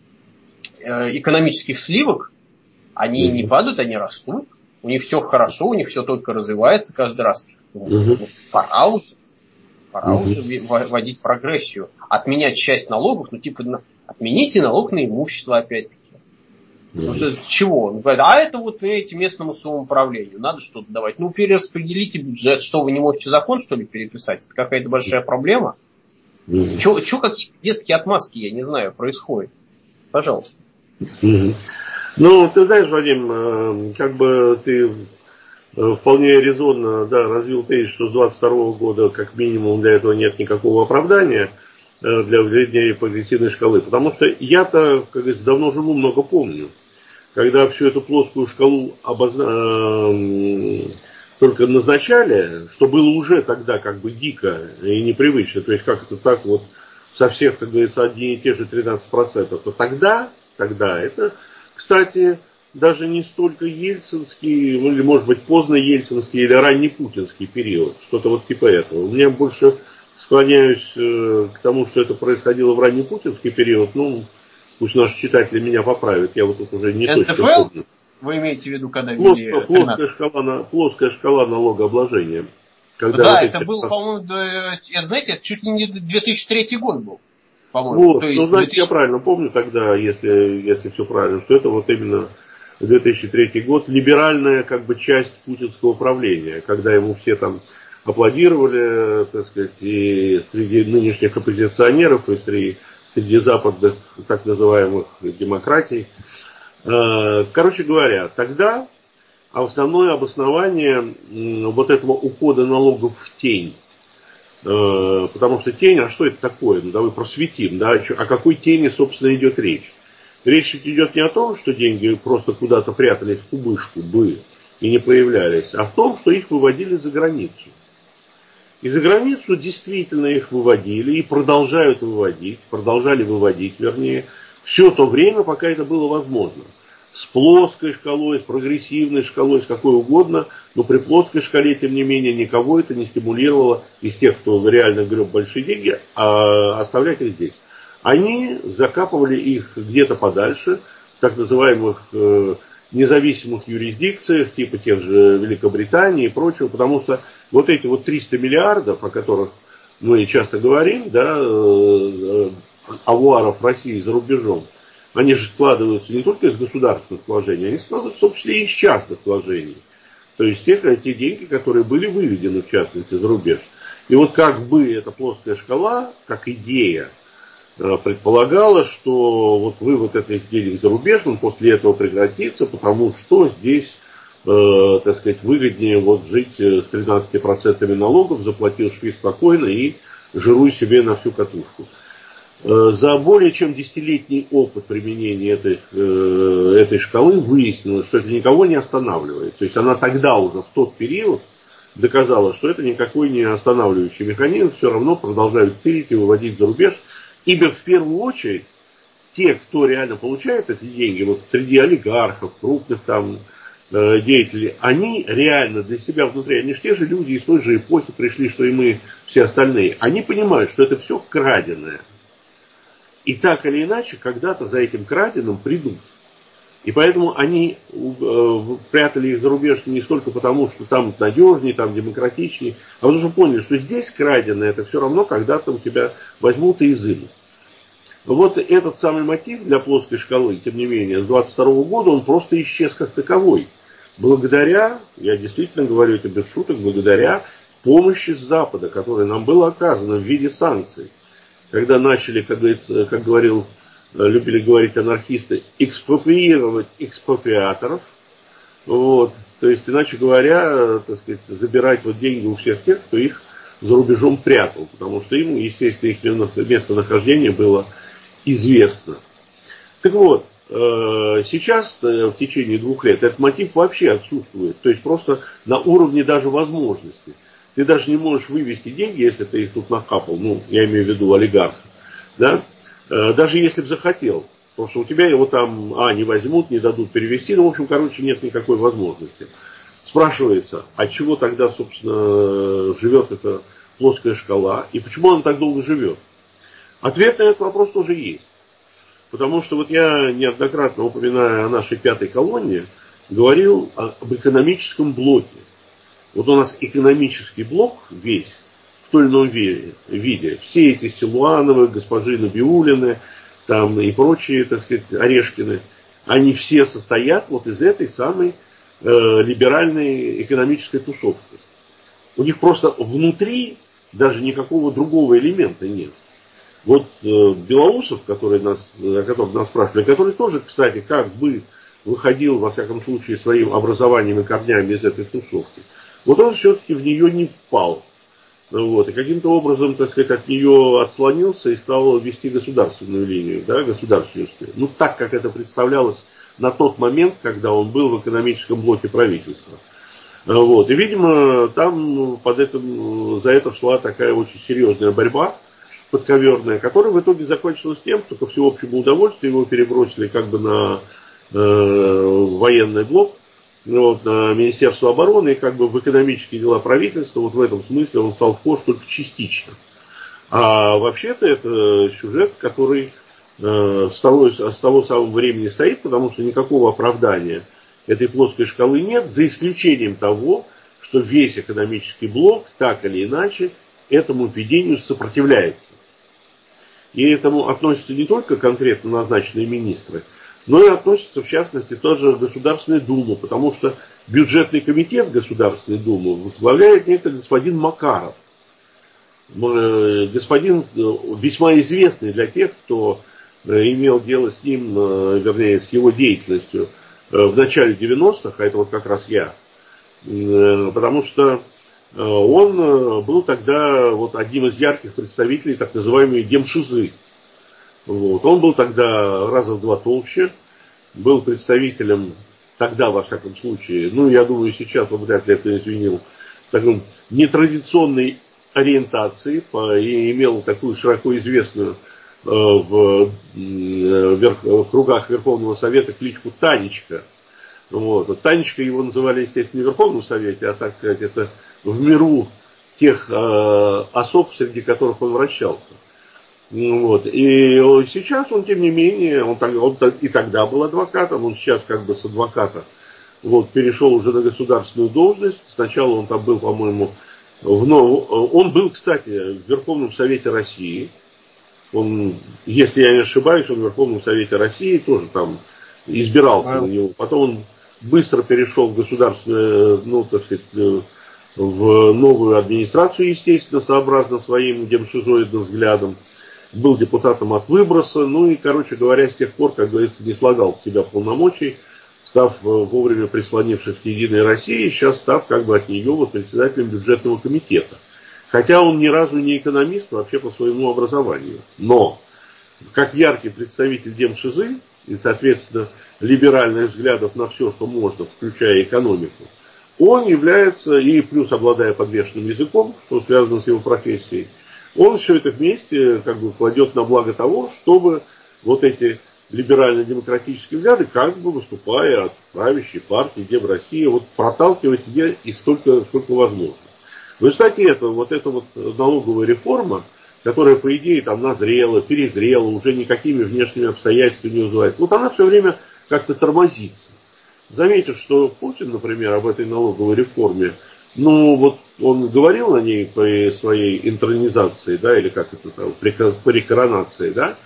э, экономических сливок, они не падают, они растут. У них все хорошо, у них все только развивается каждый раз. Ну, пора уже. Пора угу. уже вводить прогрессию. Отменять часть налогов, ну типа отмените налог на имущество опять-таки. Угу. Ну, с чего? Он говорит, а это вот эти местному самоуправлению. Надо что-то давать. Ну перераспределите бюджет. Что, вы не можете закон что ли переписать? Это какая-то большая проблема? Угу. Че, че какие-то детские отмазки, я не знаю, происходят? Пожалуйста. Угу. Ну, ты знаешь, Вадим, как бы ты... Вполне резонно, да, развил тезис, что с двадцать второго года как минимум для этого нет никакого оправдания для введения прогрессивной шкалы. Потому что я-то, как говорится, давно живу, много помню. Когда всю эту плоскую шкалу обозна... только назначали, что было уже тогда как бы дико и непривычно. То есть как это так вот со всех, как говорится, одни и те же тринадцать процентов. То тогда, тогда это, кстати... даже не столько ельцинский, или может быть поздно ельцинский или ранний путинский период, что-то вот типа этого. У меня больше склоняюсь э, к тому, что это происходило в ранний путинский период. Ну, пусть наши читатели меня поправят, я вот тут уже не эн тэ эф эл? Точно помню. Вы имеете в виду, когда ввели плоская, плоская, шкала, плоская шкала налогообложения. Когда да, вот это эти... был, по-моему, знаете, это чуть ли не две тысячи третий год был. По-моему. Вот, то есть ну, значит, две тысячи... я правильно помню тогда, если, если все правильно, что это вот именно две тысячи третий год, либеральная как бы часть путинского правления, когда ему все там аплодировали, так сказать, и среди нынешних оппозиционеров, и среди, среди западных так называемых демократий. Короче говоря, тогда основное обоснование вот этого ухода налогов в тень, потому что тень, а что это такое? Ну, давай просветим, да, о какой тени, собственно, идет речь. Речь идет не о том, что деньги просто куда-то прятались в кубышку бы и не появлялись, а в том, что их выводили за границу. И за границу действительно их выводили и продолжают выводить, продолжали выводить, вернее, все то время, пока это было возможно. С плоской шкалой, с прогрессивной шкалой, с какой угодно, но при плоской шкале, тем не менее, никого это не стимулировало из тех, кто реально греб большие деньги, а оставлять их здесь. Они закапывали их где-то подальше, в так называемых э, независимых юрисдикциях, типа тех же Великобритании и прочего, потому что вот эти вот триста миллиардов, о которых мы часто говорим, да, э, авуаров России за рубежом, они же складываются не только из государственных вложений, они складываются в том числе и из частных вложений. То есть те, те деньги, которые были выведены в частности за рубеж. И вот как бы эта плоская шкала, как идея, предполагала, что вот вывод этих денег за рубеж, он после этого прекратится, потому что здесь, э, так сказать, выгоднее вот жить с тринадцатью процентами налогов, заплатил шви спокойно и жируй себе на всю катушку. Э, за более чем десятилетний опыт применения этой, э, этой шкалы выяснилось, что это никого не останавливает. То есть она тогда уже в тот период доказала, что это никакой не останавливающий механизм, все равно продолжают тырить и выводить за рубеж. Ибо в первую очередь те, кто реально получает эти деньги, вот среди олигархов, крупных там э, деятели, они реально для себя внутри, они же те же люди из той же эпохи пришли, что и мы все остальные, они понимают, что это все краденое. И так или иначе, когда-то за этим краденым придут. И поэтому они э, прятали их за рубеж не столько потому, что там надежнее, там демократичнее, а потому что поняли, что здесь краденое, это все равно когда-то у тебя возьмут и изымут. Вот этот самый мотив для плоской шкалы, тем не менее, с двадцать второго года он просто исчез как таковой. Благодаря, я действительно говорю это без шуток, благодаря помощи с Запада, которая нам была оказана в виде санкций. Когда начали, как, говорится, как говорил, любили говорить анархисты, экспроприировать экспроприаторов, вот, то есть, иначе говоря, так сказать, забирать вот деньги у всех тех, кто их за рубежом прятал, потому что им, естественно, их местонахождение было известно. Так вот, сейчас в течение двух лет этот мотив вообще отсутствует, то есть просто на уровне даже возможностей. Ты даже не можешь вывести деньги, если ты их тут накапал, ну, я имею в виду олигарха, да, даже если бы захотел. Потому что у тебя его там, а, не возьмут, не дадут перевести, ну, в общем, короче, нет никакой возможности. Спрашивается, а чего тогда, собственно, живет эта плоская шкала, и почему она так долго живет? Ответ на этот вопрос тоже есть. Потому что вот я неоднократно, упоминая о нашей пятой колонне, говорил об экономическом блоке. Вот у нас экономический блок весь, в той или ином виде. Все эти Силуановы, госпожи Набиуллины, там и прочие, так сказать, Орешкины, они все состоят вот из этой самой э, либеральной экономической тусовки. У них просто внутри даже никакого другого элемента нет. Вот э, Белоусов, который нас, о котором нас спрашивали, который тоже, кстати, как бы выходил, во всяком случае, своим образованием и корнями из этой тусовки, вот он все-таки в нее не впал. Вот, и каким-то образом, так сказать, от нее отслонился и стал вести государственную линию, да, государственную. Ну, так, как это представлялось на тот момент, когда он был в экономическом блоке правительства. Вот, и, видимо, там под этим, за это шла такая очень серьезная борьба подковерная, которая в итоге закончилась тем, что ко всеобщему удовольствию его перебросили как бы на э, военный блок, вот, на Министерство обороны, и как бы в экономические дела правительства, вот в этом смысле он стал вхож только частично. А вообще-то это сюжет, который э, с, того, с того самого времени стоит, потому что никакого оправдания этой плоской шкалы нет, за исключением того, что весь экономический блок, так или иначе, этому введению сопротивляется. И этому относятся не только конкретно назначенные министры, но и относится, в частности, тоже Государственная Дума, потому что бюджетный комитет Государственной Думы возглавляет некий господин Макаров. Господин весьма известный для тех, кто имел дело с ним, вернее, с его деятельностью в начале девяностых, а это вот как раз я, потому что он был тогда вот одним из ярких представителей так называемой демшизы. Вот. Он был тогда раза в два толще, был представителем тогда, во всяком случае, ну, я думаю, сейчас он вряд ли это извинил, такой нетрадиционной ориентации, и имел такую широко известную э, в, в, в кругах Верховного Совета кличку Танечка. Вот. Танечка его называли, естественно, не в Верховном Совете, а, так сказать, это в миру тех э, особ, среди которых он вращался. Вот. И сейчас он, тем не менее, он, он и тогда был адвокатом, он сейчас как бы с адвоката вот, перешел уже на государственную должность. Сначала он там был, по-моему, в нов... он был, кстати, в Верховном Совете России. Он, если я не ошибаюсь, он в Верховном Совете России тоже там избирался на него. Потом он быстро перешел в государственную, ну, так сказать, в новую администрацию, естественно, сообразно своим демшизоидным взглядам. Был депутатом от выброса, ну и, короче говоря, с тех пор, как говорится, не слагал с себя полномочий, став вовремя прислонившись к Единой России, сейчас став как бы от нее вот председателем бюджетного комитета. Хотя он ни разу не экономист вообще по своему образованию. Но, как яркий представитель демшизы и, соответственно, либеральных взглядов на все, что можно, включая экономику, он является, и плюс обладая подвешенным языком, что связано с его профессией, он все это вместе как бы кладет на благо того, чтобы вот эти либерально-демократические взгляды, как бы выступая от правящей партии Дем России, вот проталкивать ее и столько, сколько возможно. В результате этого, вот эта вот налоговая реформа, которая, по идее, там назрела, перезрела, уже никакими внешними обстоятельствами не вызывает, вот она все время как-то тормозится. Заметив, что Путин, например, об этой налоговой реформе, ну вот он говорил о ней при своей интронизации, да, или как это там, при, при коронации, да,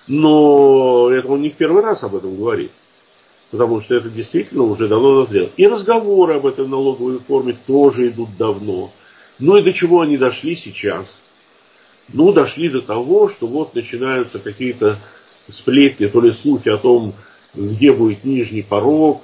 но это он не в первый раз об этом говорит, потому что это действительно уже давно назрело. И разговоры об этой налоговой реформе тоже идут давно. Ну и до чего они дошли сейчас? Ну, дошли до того, что вот начинаются какие-то сплетни, то ли слухи о том, где будет нижний порог,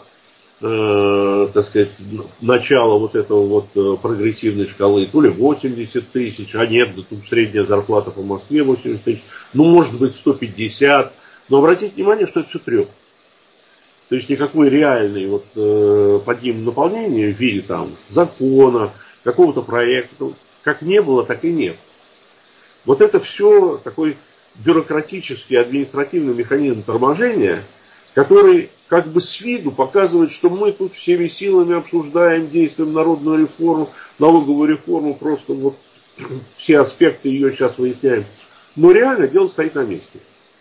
э, так сказать, начало вот этого вот э, прогрессивной шкалы, то ли восемьдесят тысяч, а нет, да тут средняя зарплата по Москве восемьдесят тысяч, ну, может быть, сто пятьдесят, но обратите внимание, что это все треп. То есть никакой реальной вот, э, под ним наполнения в виде там закона, какого-то проекта, как не было, так и нет. Вот это все такой бюрократический, административный механизм торможения, который как бы с виду показывает, что мы тут всеми силами обсуждаем, действуем народную реформу, налоговую реформу, просто вот все аспекты ее сейчас выясняем. Но реально дело стоит на месте.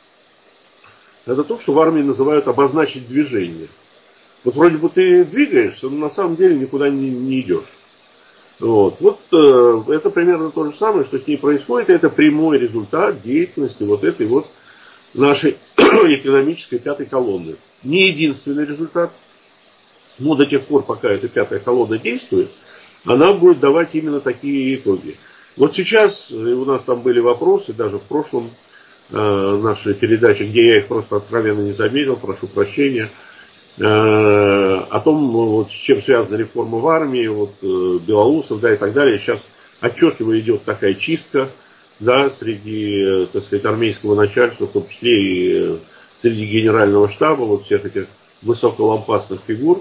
Это то, что в армии называют обозначить движение. Вот вроде бы ты двигаешься, но на самом деле никуда не, не идешь. Вот, вот э, это примерно то же самое, что с ней происходит. Это прямой результат деятельности вот этой вот нашей экономической пятой колонны. Не единственный результат, но до тех пор, пока эта пятая колонна действует, она будет давать именно такие итоги. Вот сейчас у нас там были вопросы, даже в прошлом э, нашей передаче, где я их просто откровенно не заметил, прошу прощения, о том, вот, с чем связана реформа в армии, вот, белоусов, да, и так далее. Сейчас отчетливо идет такая чистка, да, среди, так сказать, армейского начальства, в том числе и среди генерального штаба, вот всех этих высоколампасных фигур.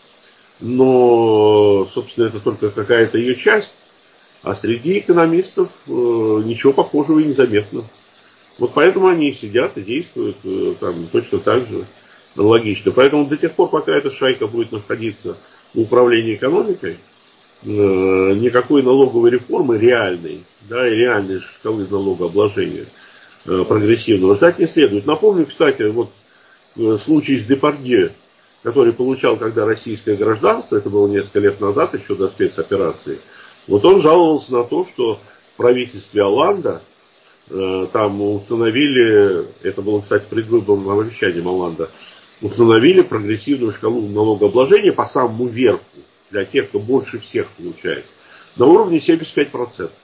Но, собственно, это только какая-то ее часть, а среди экономистов э, ничего похожего и незаметно. Вот поэтому они и сидят и действуют э, там точно так же. Логично. Поэтому до тех пор, пока эта шайка будет находиться в управлении экономикой, э, никакой налоговой реформы реальной, да, и реальной шкалы налогообложения э, прогрессивного ждать не следует. Напомню, кстати, вот э, случай с Депардье, который получал когда российское гражданство, это было несколько лет назад, еще до спецоперации, вот он жаловался на то, что в правительстве Олланда э, там установили, это было, кстати, предвыборным обещанием Олланда, установили прогрессивную шкалу налогообложения по самому верху, для тех, кто больше всех получает, на уровне семьдесят пять процентов.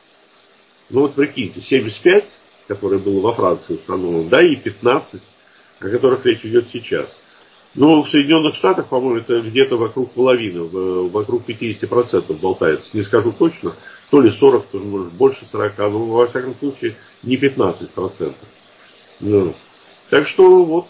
Ну вот прикиньте, семьдесят пять, которое было во Франции установлено, да, и пятнадцать, о которых речь идет сейчас. Но в Соединенных Штатах, по-моему, это где-то вокруг половины, вокруг пятьдесят процентов болтается. Не скажу точно, то ли сорок, то ли может больше сорока, но во всяком случае не пятнадцать процентов. Ну, так что вот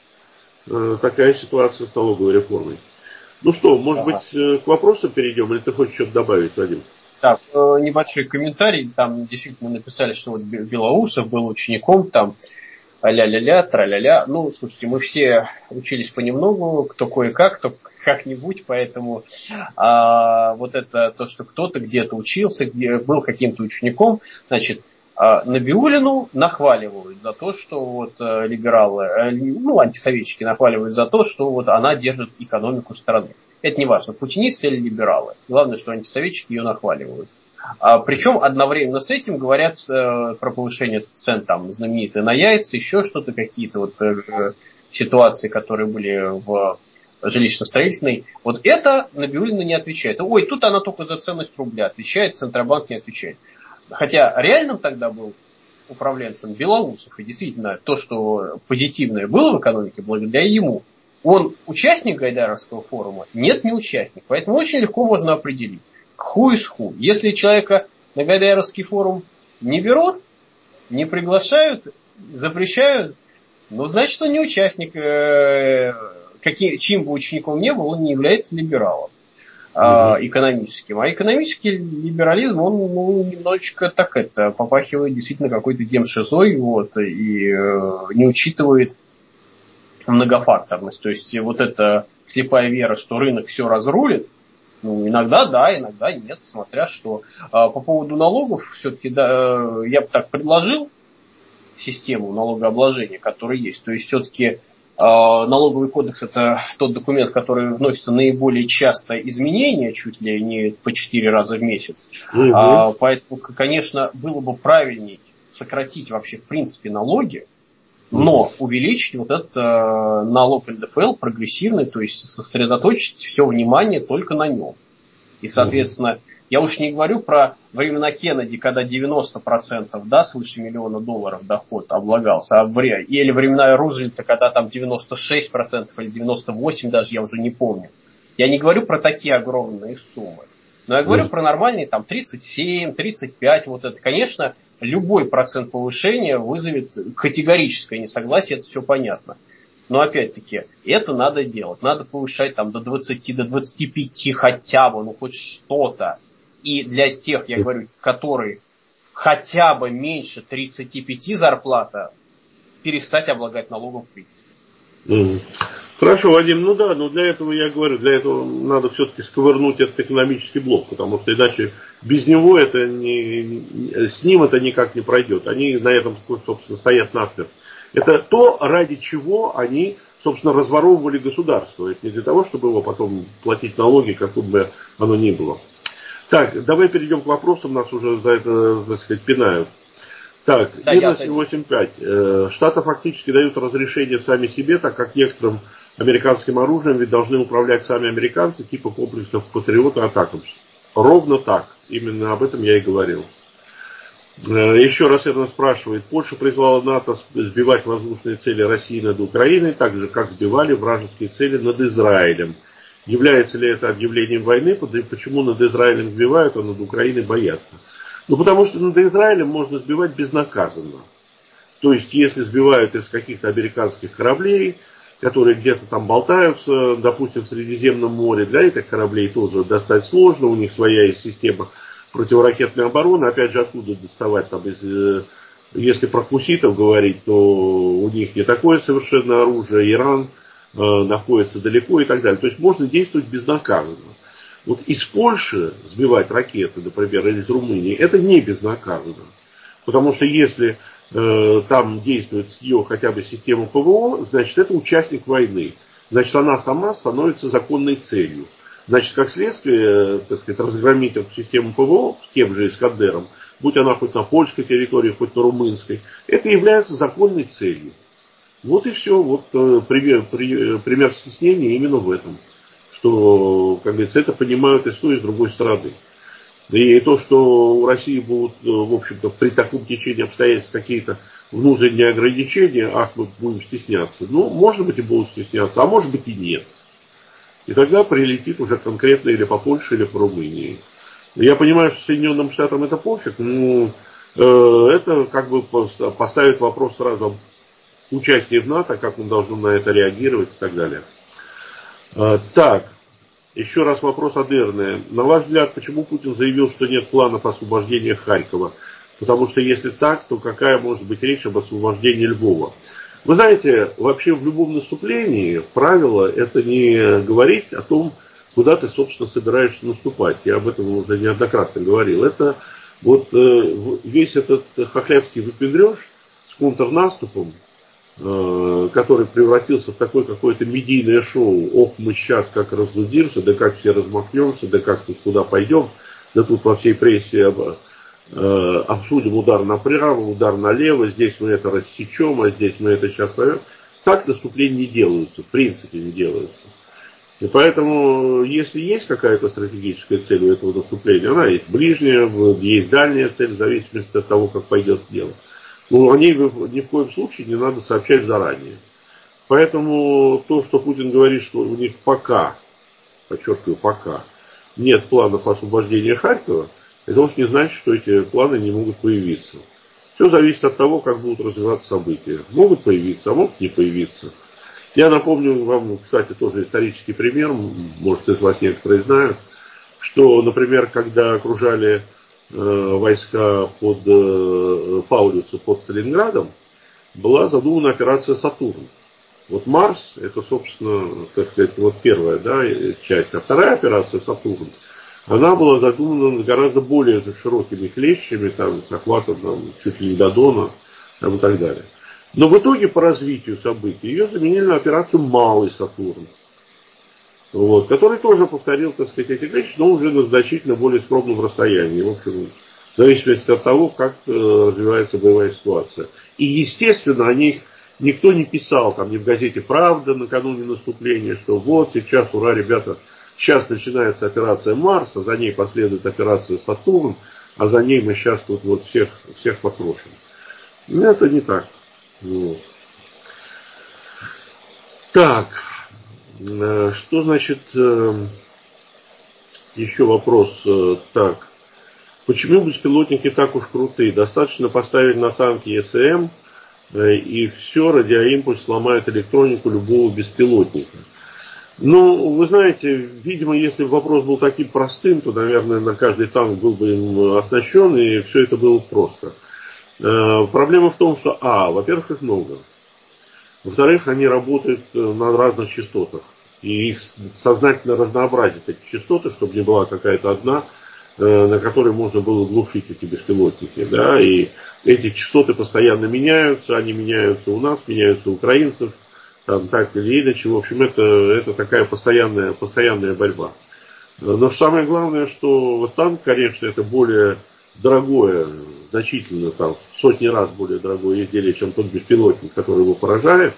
такая ситуация с налоговой реформой. Ну что, может ага. быть, к вопросам перейдем, или ты хочешь что-то добавить, Вадим? Так, небольшой комментарий. Там действительно написали, что вот Белоусов был учеником, там, а-ля-ля-ля, тра-ля-ля. Ну, слушайте, мы все учились понемногу, кто кое-как, кто как-нибудь, поэтому а, вот это то, что кто-то где-то учился, где был каким-то учеником, значит, Набиуллину нахваливают за то, что вот либералы, ну, антисоветчики нахваливают за то, что вот она держит экономику страны. Это не важно, путинисты или либералы. Главное, что антисоветчики ее нахваливают. А, причем одновременно с этим говорят э, про повышение цен, там, знаменитые на яйца, еще что-то, какие-то вот э, ситуации, которые были в жилищно-строительной. Вот это Набиуллина не отвечает. Ой, тут она только за ценность рубля отвечает, Центробанк не отвечает. Хотя реальным тогда был управленцем Белоусов. И действительно, то, что позитивное было в экономике, благодаря ему. Он участник Гайдаровского форума? Нет, не участник. Поэтому очень легко можно определить. Who is who. Если человека на Гайдаровский форум не берут, не приглашают, запрещают, ну, значит, он не участник. Каким, чьим бы учеником не был, он не является либералом. Экономическим. А экономический либерализм, он ну, немножечко так это попахивает действительно какой-то демшизой, вот, и э, не учитывает многофакторность. То есть вот эта слепая вера, что рынок все разрулит, ну, иногда да, иногда нет, смотря что. А по поводу налогов, все-таки да, я бы так предложил систему налогообложения, которая есть. То есть все-таки э, налоговый кодекс — это тот документ, в который вносятся наиболее часто изменения, чуть ли не по четыре раза в месяц. Угу. А, поэтому, конечно, было бы правильнее сократить вообще в принципе налоги, но увеличить вот этот э, налог эн дэ эф эл прогрессивный, то есть сосредоточить все внимание только на нем. И, соответственно, я уж не говорю про времена Кеннеди, когда девяносто процентов, да, свыше миллиона долларов доход облагался, а в, или времена Рузвельта, когда там девяносто шесть процентов или девяносто восемь процентов даже, я уже не помню. Я не говорю про такие огромные суммы, но я говорю про нормальные там тридцать семь, тридцать пять, вот это, конечно, любой процент повышения вызовет категорическое несогласие, это все понятно. Но опять-таки, это надо делать. Надо повышать там до двадцати, до двадцати пяти хотя бы, ну хоть что-то. И для тех, я говорю, которые хотя бы меньше тридцати пяти зарплата, перестать облагать налогом в принципе. Mm. Хорошо, Вадим, ну да, но для этого, я говорю, для этого надо все-таки сковырнуть этот экономический блок, потому что иначе без него это не, с ним это никак не пройдет. Они на этом, собственно, стоят насмерть. Это то, ради чего они, собственно, разворовывали государство. Это не для того, чтобы его потом платить налоги, каким бы оно ни было. Так, давай перейдем к вопросам, нас уже за это, так сказать, пинают. Так, да, Инна семь восемь пять. Штаты фактически дают разрешение сами себе, так как некоторым американским оружием ведь должны управлять сами американцы, типа комплексов Патриот и Атакамс. Ровно так. Именно об этом я и говорил. Еще раз Эрна спрашивает. Польша призвала НАТО сбивать воздушные цели России над Украиной, так же, как сбивали вражеские цели над Израилем. Является ли это объявлением войны? Почему над Израилем сбивают, а над Украиной боятся? Ну, потому что над Израилем можно сбивать безнаказанно. То есть, если сбивают из каких-то американских кораблей, которые где-то там болтаются, допустим, в Средиземном море, для этих кораблей тоже достать сложно, у них своя есть система противоракетной обороны, опять же, откуда доставать, там, если, если про хуситов говорить, то у них не такое совершенно оружие, Иран э, находится далеко и так далее. То есть, можно действовать безнаказанно. Вот из Польши сбивать ракеты, например, или из Румынии, это не безнаказанно. Потому что если э, там действует с ее хотя бы система ПВО, значит, это участник войны. Значит, она сама становится законной целью. Значит, как следствие, так сказать, разгромить эту систему ПВО с тем же Искандером, будь она хоть на польской территории, хоть на румынской, это является законной целью. Вот и все. Вот э, пример, при, пример стеснения именно в этом. Что, как говорится, это понимают и с той, и с другой стороны. И то, что у России будут, в общем-то, при таком течении обстоятельств какие-то внутренние ограничения, ах, мы будем стесняться. Ну, может быть, и будут стесняться, а может быть и нет. И тогда прилетит уже конкретно или по Польше, или по Румынии. Я понимаю, что Соединенным Штатам это пофиг, но э, это как бы поставит вопрос сразу участия в НАТО, как он должен на это реагировать и так далее. Э, так. Еще раз вопрос от Эрны. На ваш взгляд, почему Путин заявил, что нет планов освобождения Харькова? Потому что если так, то какая может быть речь об освобождении Львова? Вы знаете, вообще в любом наступлении правило это не говорить о том, куда ты, собственно, собираешься наступать. Я об этом уже неоднократно говорил. Это вот весь этот хохлядский выпендреж с контрнаступом, который превратился в такое какое-то медийное шоу. Ох, мы сейчас как раздудимся, да как все размахнемся, да как тут куда пойдем, да тут во всей прессе об, э, обсудим удар направо, удар налево, здесь мы это рассечем, а здесь мы это сейчас поймем. Так наступления не делаются, в принципе не делаются. И поэтому, если есть какая-то стратегическая цель у этого наступления, она есть ближняя, есть дальняя цель, в зависимости от того, как пойдет дело. Ну, о ней ни в коем случае не надо сообщать заранее. Поэтому то, что Путин говорит, что у них пока, подчеркиваю, пока, нет планов освобождения Харькова, это вовсе не значит, что эти планы не могут появиться. Все зависит от того, как будут развиваться события. Могут появиться, а могут не появиться. Я напомню вам, кстати, тоже исторический пример, может, из вас некоторые знают, что, например, когда окружали войска под э, Паулюса, под Сталинградом, была задумана операция «Сатурн». Вот Марс, это, собственно, так сказать, вот первая, да, часть. А вторая операция Сатурн, она была задумана гораздо более широкими клещами, там, с охватом там, чуть ли не до Дона, там, и так далее. Но в итоге по развитию событий ее заменили на операцию Малый Сатурн, вот, который тоже повторил, так сказать, эти клещи, но уже на значительно более скромном расстоянии. В общем, в зависимости от того, как э, развивается боевая ситуация. И, естественно, о них никто не писал, там, ни в газете «Правда» накануне наступления, что вот сейчас, ура, ребята, сейчас начинается операция Марс, а за ней последует операция Сатурн, а за ней мы сейчас тут вот всех, всех покрошим. Но это не так. Вот. Так, э, что значит, э, еще вопрос, э, так, почему беспилотники так уж крутые? Достаточно поставить на танки ЕСМ, э, и все, радиоимпульс сломает электронику любого беспилотника. Ну, вы знаете, видимо, если бы вопрос был таким простым, то, наверное, на каждый танк был бы им оснащен, и все это было просто. Э, проблема в том, что, а, во-первых, их много. Во-вторых, они работают на разных частотах. И их сознательно разнообразить, эти частоты, чтобы не была какая-то одна, э, на которой можно было глушить эти беспилотники. Да? И эти частоты постоянно меняются, они меняются у нас, меняются у украинцев. Там, так или иначе, в общем, это, это такая постоянная, постоянная борьба. Но самое главное, что танк, конечно, это более дорогое, значительно, там, в сотни раз более дорогое изделие, чем тот беспилотник, который его поражает.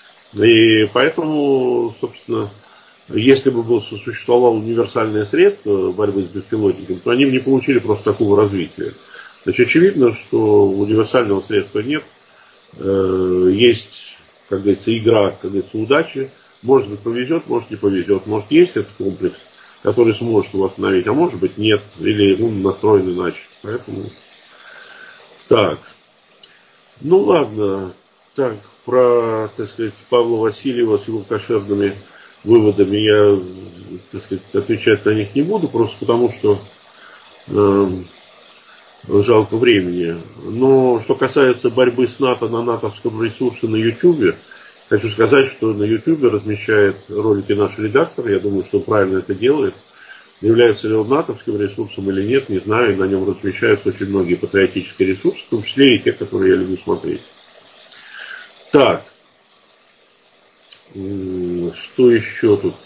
И поэтому, собственно, если бы было, существовало универсальное средство борьбы с беспилотником, то они бы не получили просто такого развития. Значит, очевидно, что универсального средства нет. Есть, как говорится, игра, как говорится, удачи. Может быть, повезет, может, не повезет. Может, есть этот комплекс, который сможет его остановить, а может быть, нет. Или он настроен иначе. Поэтому, так. Ну, ладно. Так, про, так сказать, Павла Васильева с его кошерными выводами я, так сказать, отвечать на них не буду, просто потому что э, жалко времени. Но что касается борьбы с НАТО на натовском ресурсе на Ютубе, хочу сказать, что на Ютубе размещает ролики наш редактор. Я думаю, что он правильно это делает. Является ли он натовским ресурсом или нет, не знаю. На нем размещаются очень многие патриотические ресурсы, в том числе и те, которые я люблю смотреть. Так. Что еще тут?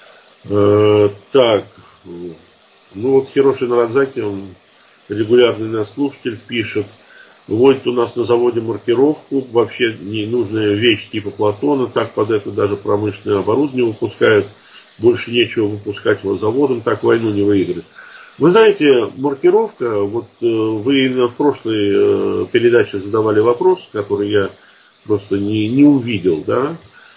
Э, так. Ну вот Хироши Нарадзаки, он регулярный наш слушатель, пишет: вводит у нас на заводе маркировку, вообще ненужная вещь типа Платона, так под это даже промышленное оборудование выпускают, больше нечего выпускать его заводом, так войну не выиграть. Вы знаете, маркировка, вот вы в прошлой передаче задавали вопрос, который я просто не, не увидел, да.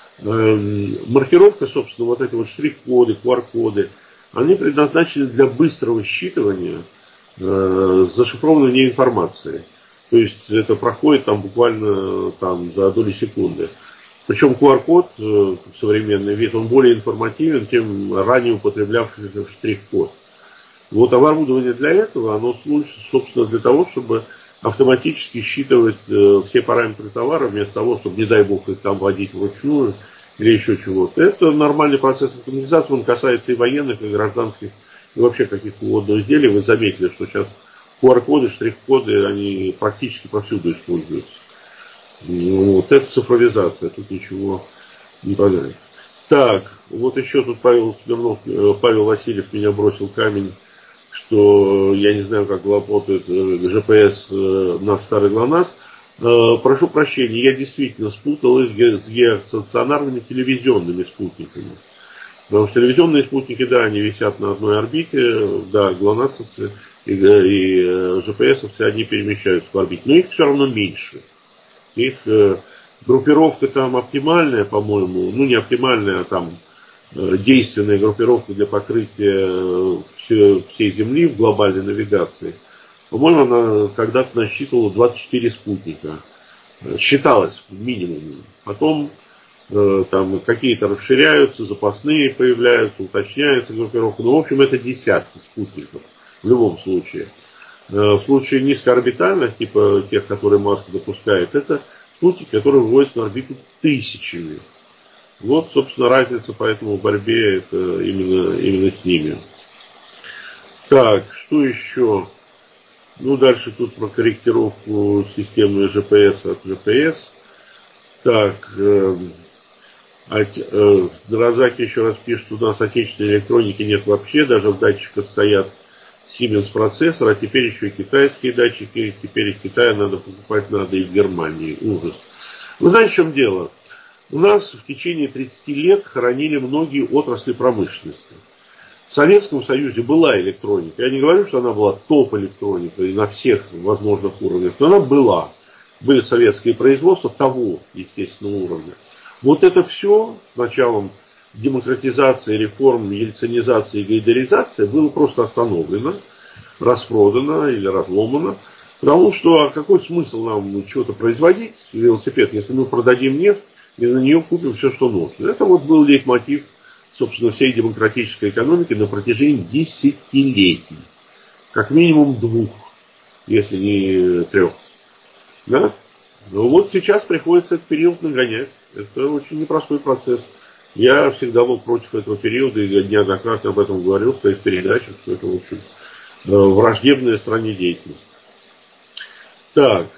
Маркировка, собственно, вот эти вот штрих-коды, ку ар-коды, они предназначены для быстрого считывания э, зашифрованной в ней информации. То есть это проходит там буквально там, за доли секунды. Причем ку ар-код, э, современный вид, он более информативен, чем ранее употреблявшийся штрих-код. Вот оборудование для этого, оно служит, собственно, для того, чтобы автоматически считывать э, все параметры товара, вместо того, чтобы, не дай бог, их там вводить вручную или еще чего-то. Это нормальный процесс автоматизации, он касается и военных, и гражданских, и вообще каких-то угодно изделий. Вы заметили, что сейчас ку ар-коды, штрих-коды, они практически повсюду используются. Вот это цифровизация, тут ничего не понятно. Так, вот еще тут Павел Смирнов, Павел Васильев меня бросил камень, что я не знаю, как работает джи пи эс на старый ГЛОНАСС. Прошу прощения, я действительно спутал их с геостационарными телевизионными спутниками. Потому что телевизионные спутники, да, они висят на одной орбите, да, ГЛОНАССовцы и, и джи пи эсовцы, они перемещаются в орбите, но их все равно меньше. Их э, группировка там оптимальная, по-моему, ну не оптимальная, а там э, действенная группировка для покрытия все, всей Земли в глобальной навигации. По-моему, она когда-то насчитывала двадцать четыре спутника. Считалось минимум. Потом э, там какие-то расширяются, запасные появляются, уточняется группировка. Ну, в общем, это десятки спутников в любом случае. В случае низкоорбитальных, типа тех, которые Маск допускает, это спутники, которые вводятся на орбиту тысячами. Вот, собственно, разница, поэтому в борьбе это именно, именно с ними. Так, что еще? Ну, дальше тут про корректировку системы джи пи эс от джи пи эс. Так, э, э, Дорозаки еще раз пишет, у нас отечественной электроники нет вообще, даже в датчиках стоят Siemens процессор, а теперь еще и китайские датчики, теперь из Китая надо покупать, надо и в Германии. Ужас. Вы знаете, в чем дело? У нас в течение тридцати лет хоронили многие отрасли промышленности. В Советском Союзе была электроника. Я не говорю, что она была топ-электроника и на всех возможных уровнях, но она была. Были советские производства того, естественного уровня. Вот это все с началом демократизации, реформ, ельцинизации и гайдаризации было просто остановлено, распродано или разломано. Потому что а какой смысл нам чего-то производить, велосипед, если мы продадим нефть и на нее купим все, что нужно. Это вот был лейтмотив, собственно, всей демократической экономики на протяжении десятилетий. Как минимум двух, если не трех. Да? Но вот сейчас приходится этот период нагонять. Это очень непростой процесс. Я всегда был против этого периода и неоднократно об этом говорил в своих передачах, что это, в общем, враждебная стране деятельность. Так,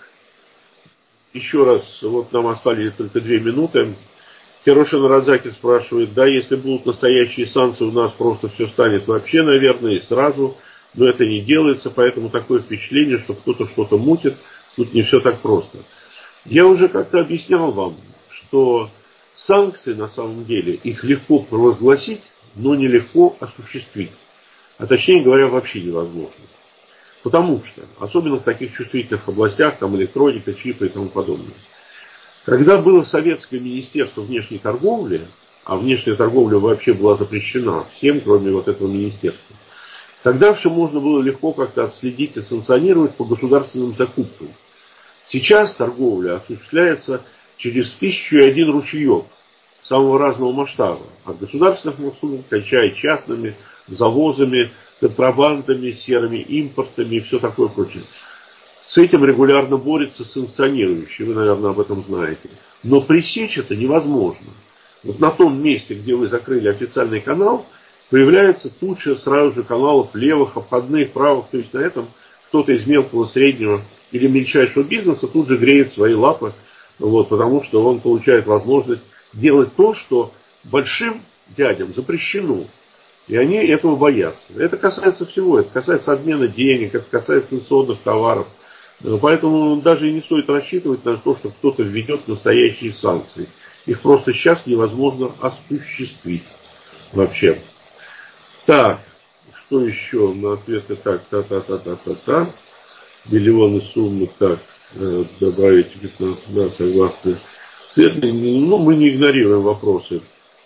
еще раз, вот нам остались только две минуты. Хироши Нарадзаки спрашивает, да, если будут настоящие санкции, у нас просто все станет вообще, наверное, и сразу, но это не делается, поэтому такое впечатление, что кто-то что-то мутит, тут не все так просто. Я уже как-то объяснял вам, что санкции на самом деле, их легко провозгласить, но нелегко осуществить. А точнее говоря, вообще невозможно. Потому что, особенно в таких чувствительных областях, там электроника, чипы и тому подобное. Когда было Советское министерство внешней торговли, а внешняя торговля вообще была запрещена всем, кроме вот этого министерства, тогда все можно было легко как-то отследить и санкционировать по государственным закупкам. Сейчас торговля осуществляется через тысячу и один ручеек самого разного масштаба. От государственных услуг, кончая частными, завозами, контрабандами, серыми импортами и все такое прочее. С этим регулярно борется санкционирующий, вы, наверное, об этом знаете. Но пресечь это невозможно. Вот на том месте, где вы закрыли официальный канал, появляется туча сразу же каналов левых, обходных, правых. То есть на этом кто-то из мелкого, среднего или мельчайшего бизнеса тут же греет свои лапы, вот, потому что он получает возможность делать то, что большим дядям запрещено. И они этого боятся. Это касается всего. Это касается обмена денег, это касается санкционных товаров. Поэтому даже и не стоит рассчитывать на то, что кто-то введет настоящие санкции. Их просто сейчас невозможно осуществить вообще. Так, что еще на ответы? Так, та-та-та-та-та-та. Миллионы суммы, так, добавить пятнадцать, да, согласны. Ну, мы не игнорируем вопросы.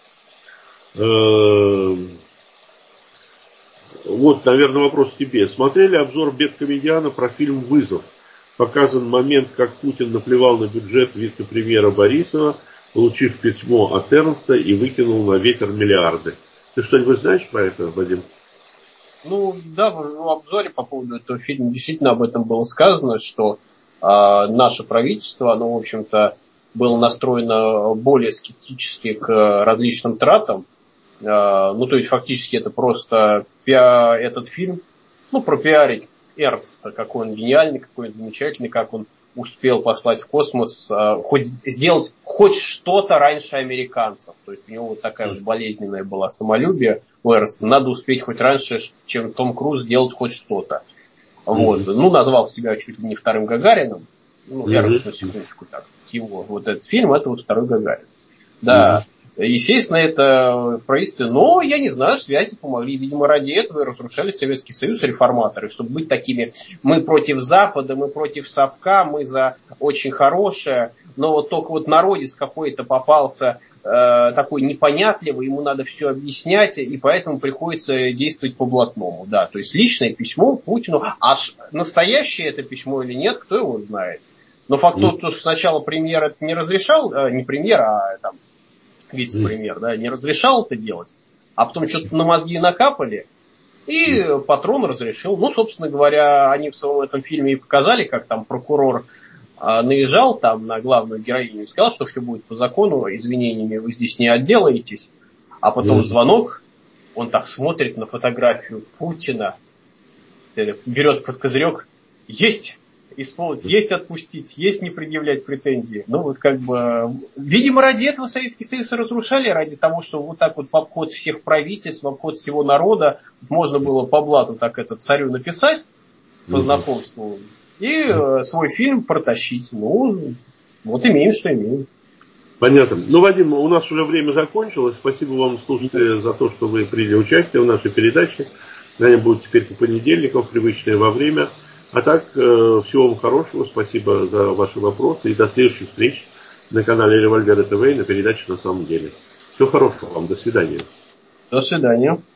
Вот, наверное, вопрос тебе. Смотрели обзор Бедкомедиана про фильм «Вызов»? Показан момент, как Путин наплевал на бюджет вице-премьера Борисова, получив письмо от Эрнста и выкинул на ветер миллиарды. Ты что-нибудь знаешь про это, Вадим? Ну, да, в обзоре по поводу этого фильма действительно об этом было сказано, что э, наше правительство, оно, в общем-то, было настроено более скептически к различным тратам. Э, ну, то есть, фактически, это просто пиа- этот фильм, ну, пропиарить Эрнста, какой он гениальный, какой он замечательный, как он успел послать в космос, э, хоть сделать хоть что-то раньше американцев. То есть у него вот такая вот болезненная была самолюбие у Эрнста. Надо успеть хоть раньше, чем Том Круз, сделать хоть что-то. Вот. Mm-hmm. Ну, назвал себя чуть ли не вторым Гагарином. Ну, mm-hmm. Эрнст, на секундочку, так. Его вот этот фильм, это вот второй Гагарин. Да. Mm-hmm. Естественно, это в правительстве, но, я не знаю, связи помогли. Видимо, ради этого и разрушали Советский Союз реформаторы, чтобы быть такими, мы против Запада, мы против совка, мы за очень хорошее, но вот только вот народец какой-то попался э, такой непонятливый, ему надо все объяснять, и поэтому приходится действовать по-блатному. Да, то есть личное письмо Путину, а настоящее это письмо или нет, кто его знает. Но факт тот, что сначала премьер это не разрешал, э, не премьер, а там вице-премьер, да, не разрешал это делать, а потом что-то на мозги накапали, и патрон разрешил. Ну, собственно говоря, они в своем этом фильме и показали, как там прокурор наезжал там на главную героиню и сказал, что все будет по закону, извинениями вы здесь не отделаетесь. А потом звонок, он так смотрит на фотографию Путина, берет под козырек, есть исполнить, есть отпустить, есть не предъявлять претензии. Ну вот как бы, видимо, ради этого Советский Союз разрушали, ради того, что вот так вот в обход всех правительств, в обход всего народа можно было по блату так это царю написать по знакомству и э, свой фильм протащить. Ну, вот имеем, что имеем. Понятно. Ну, Вадим, у нас уже время закончилось. Спасибо вам, слушатели, за то, что вы приняли участие в нашей передаче. Они будут теперь по понедельникам, привычное во время. А так, э, всего вам хорошего. Спасибо за ваши вопросы. И до следующих встреч на канале Револьвера ТВ и на передаче «На самом деле». Всего хорошего вам. До свидания. До свидания.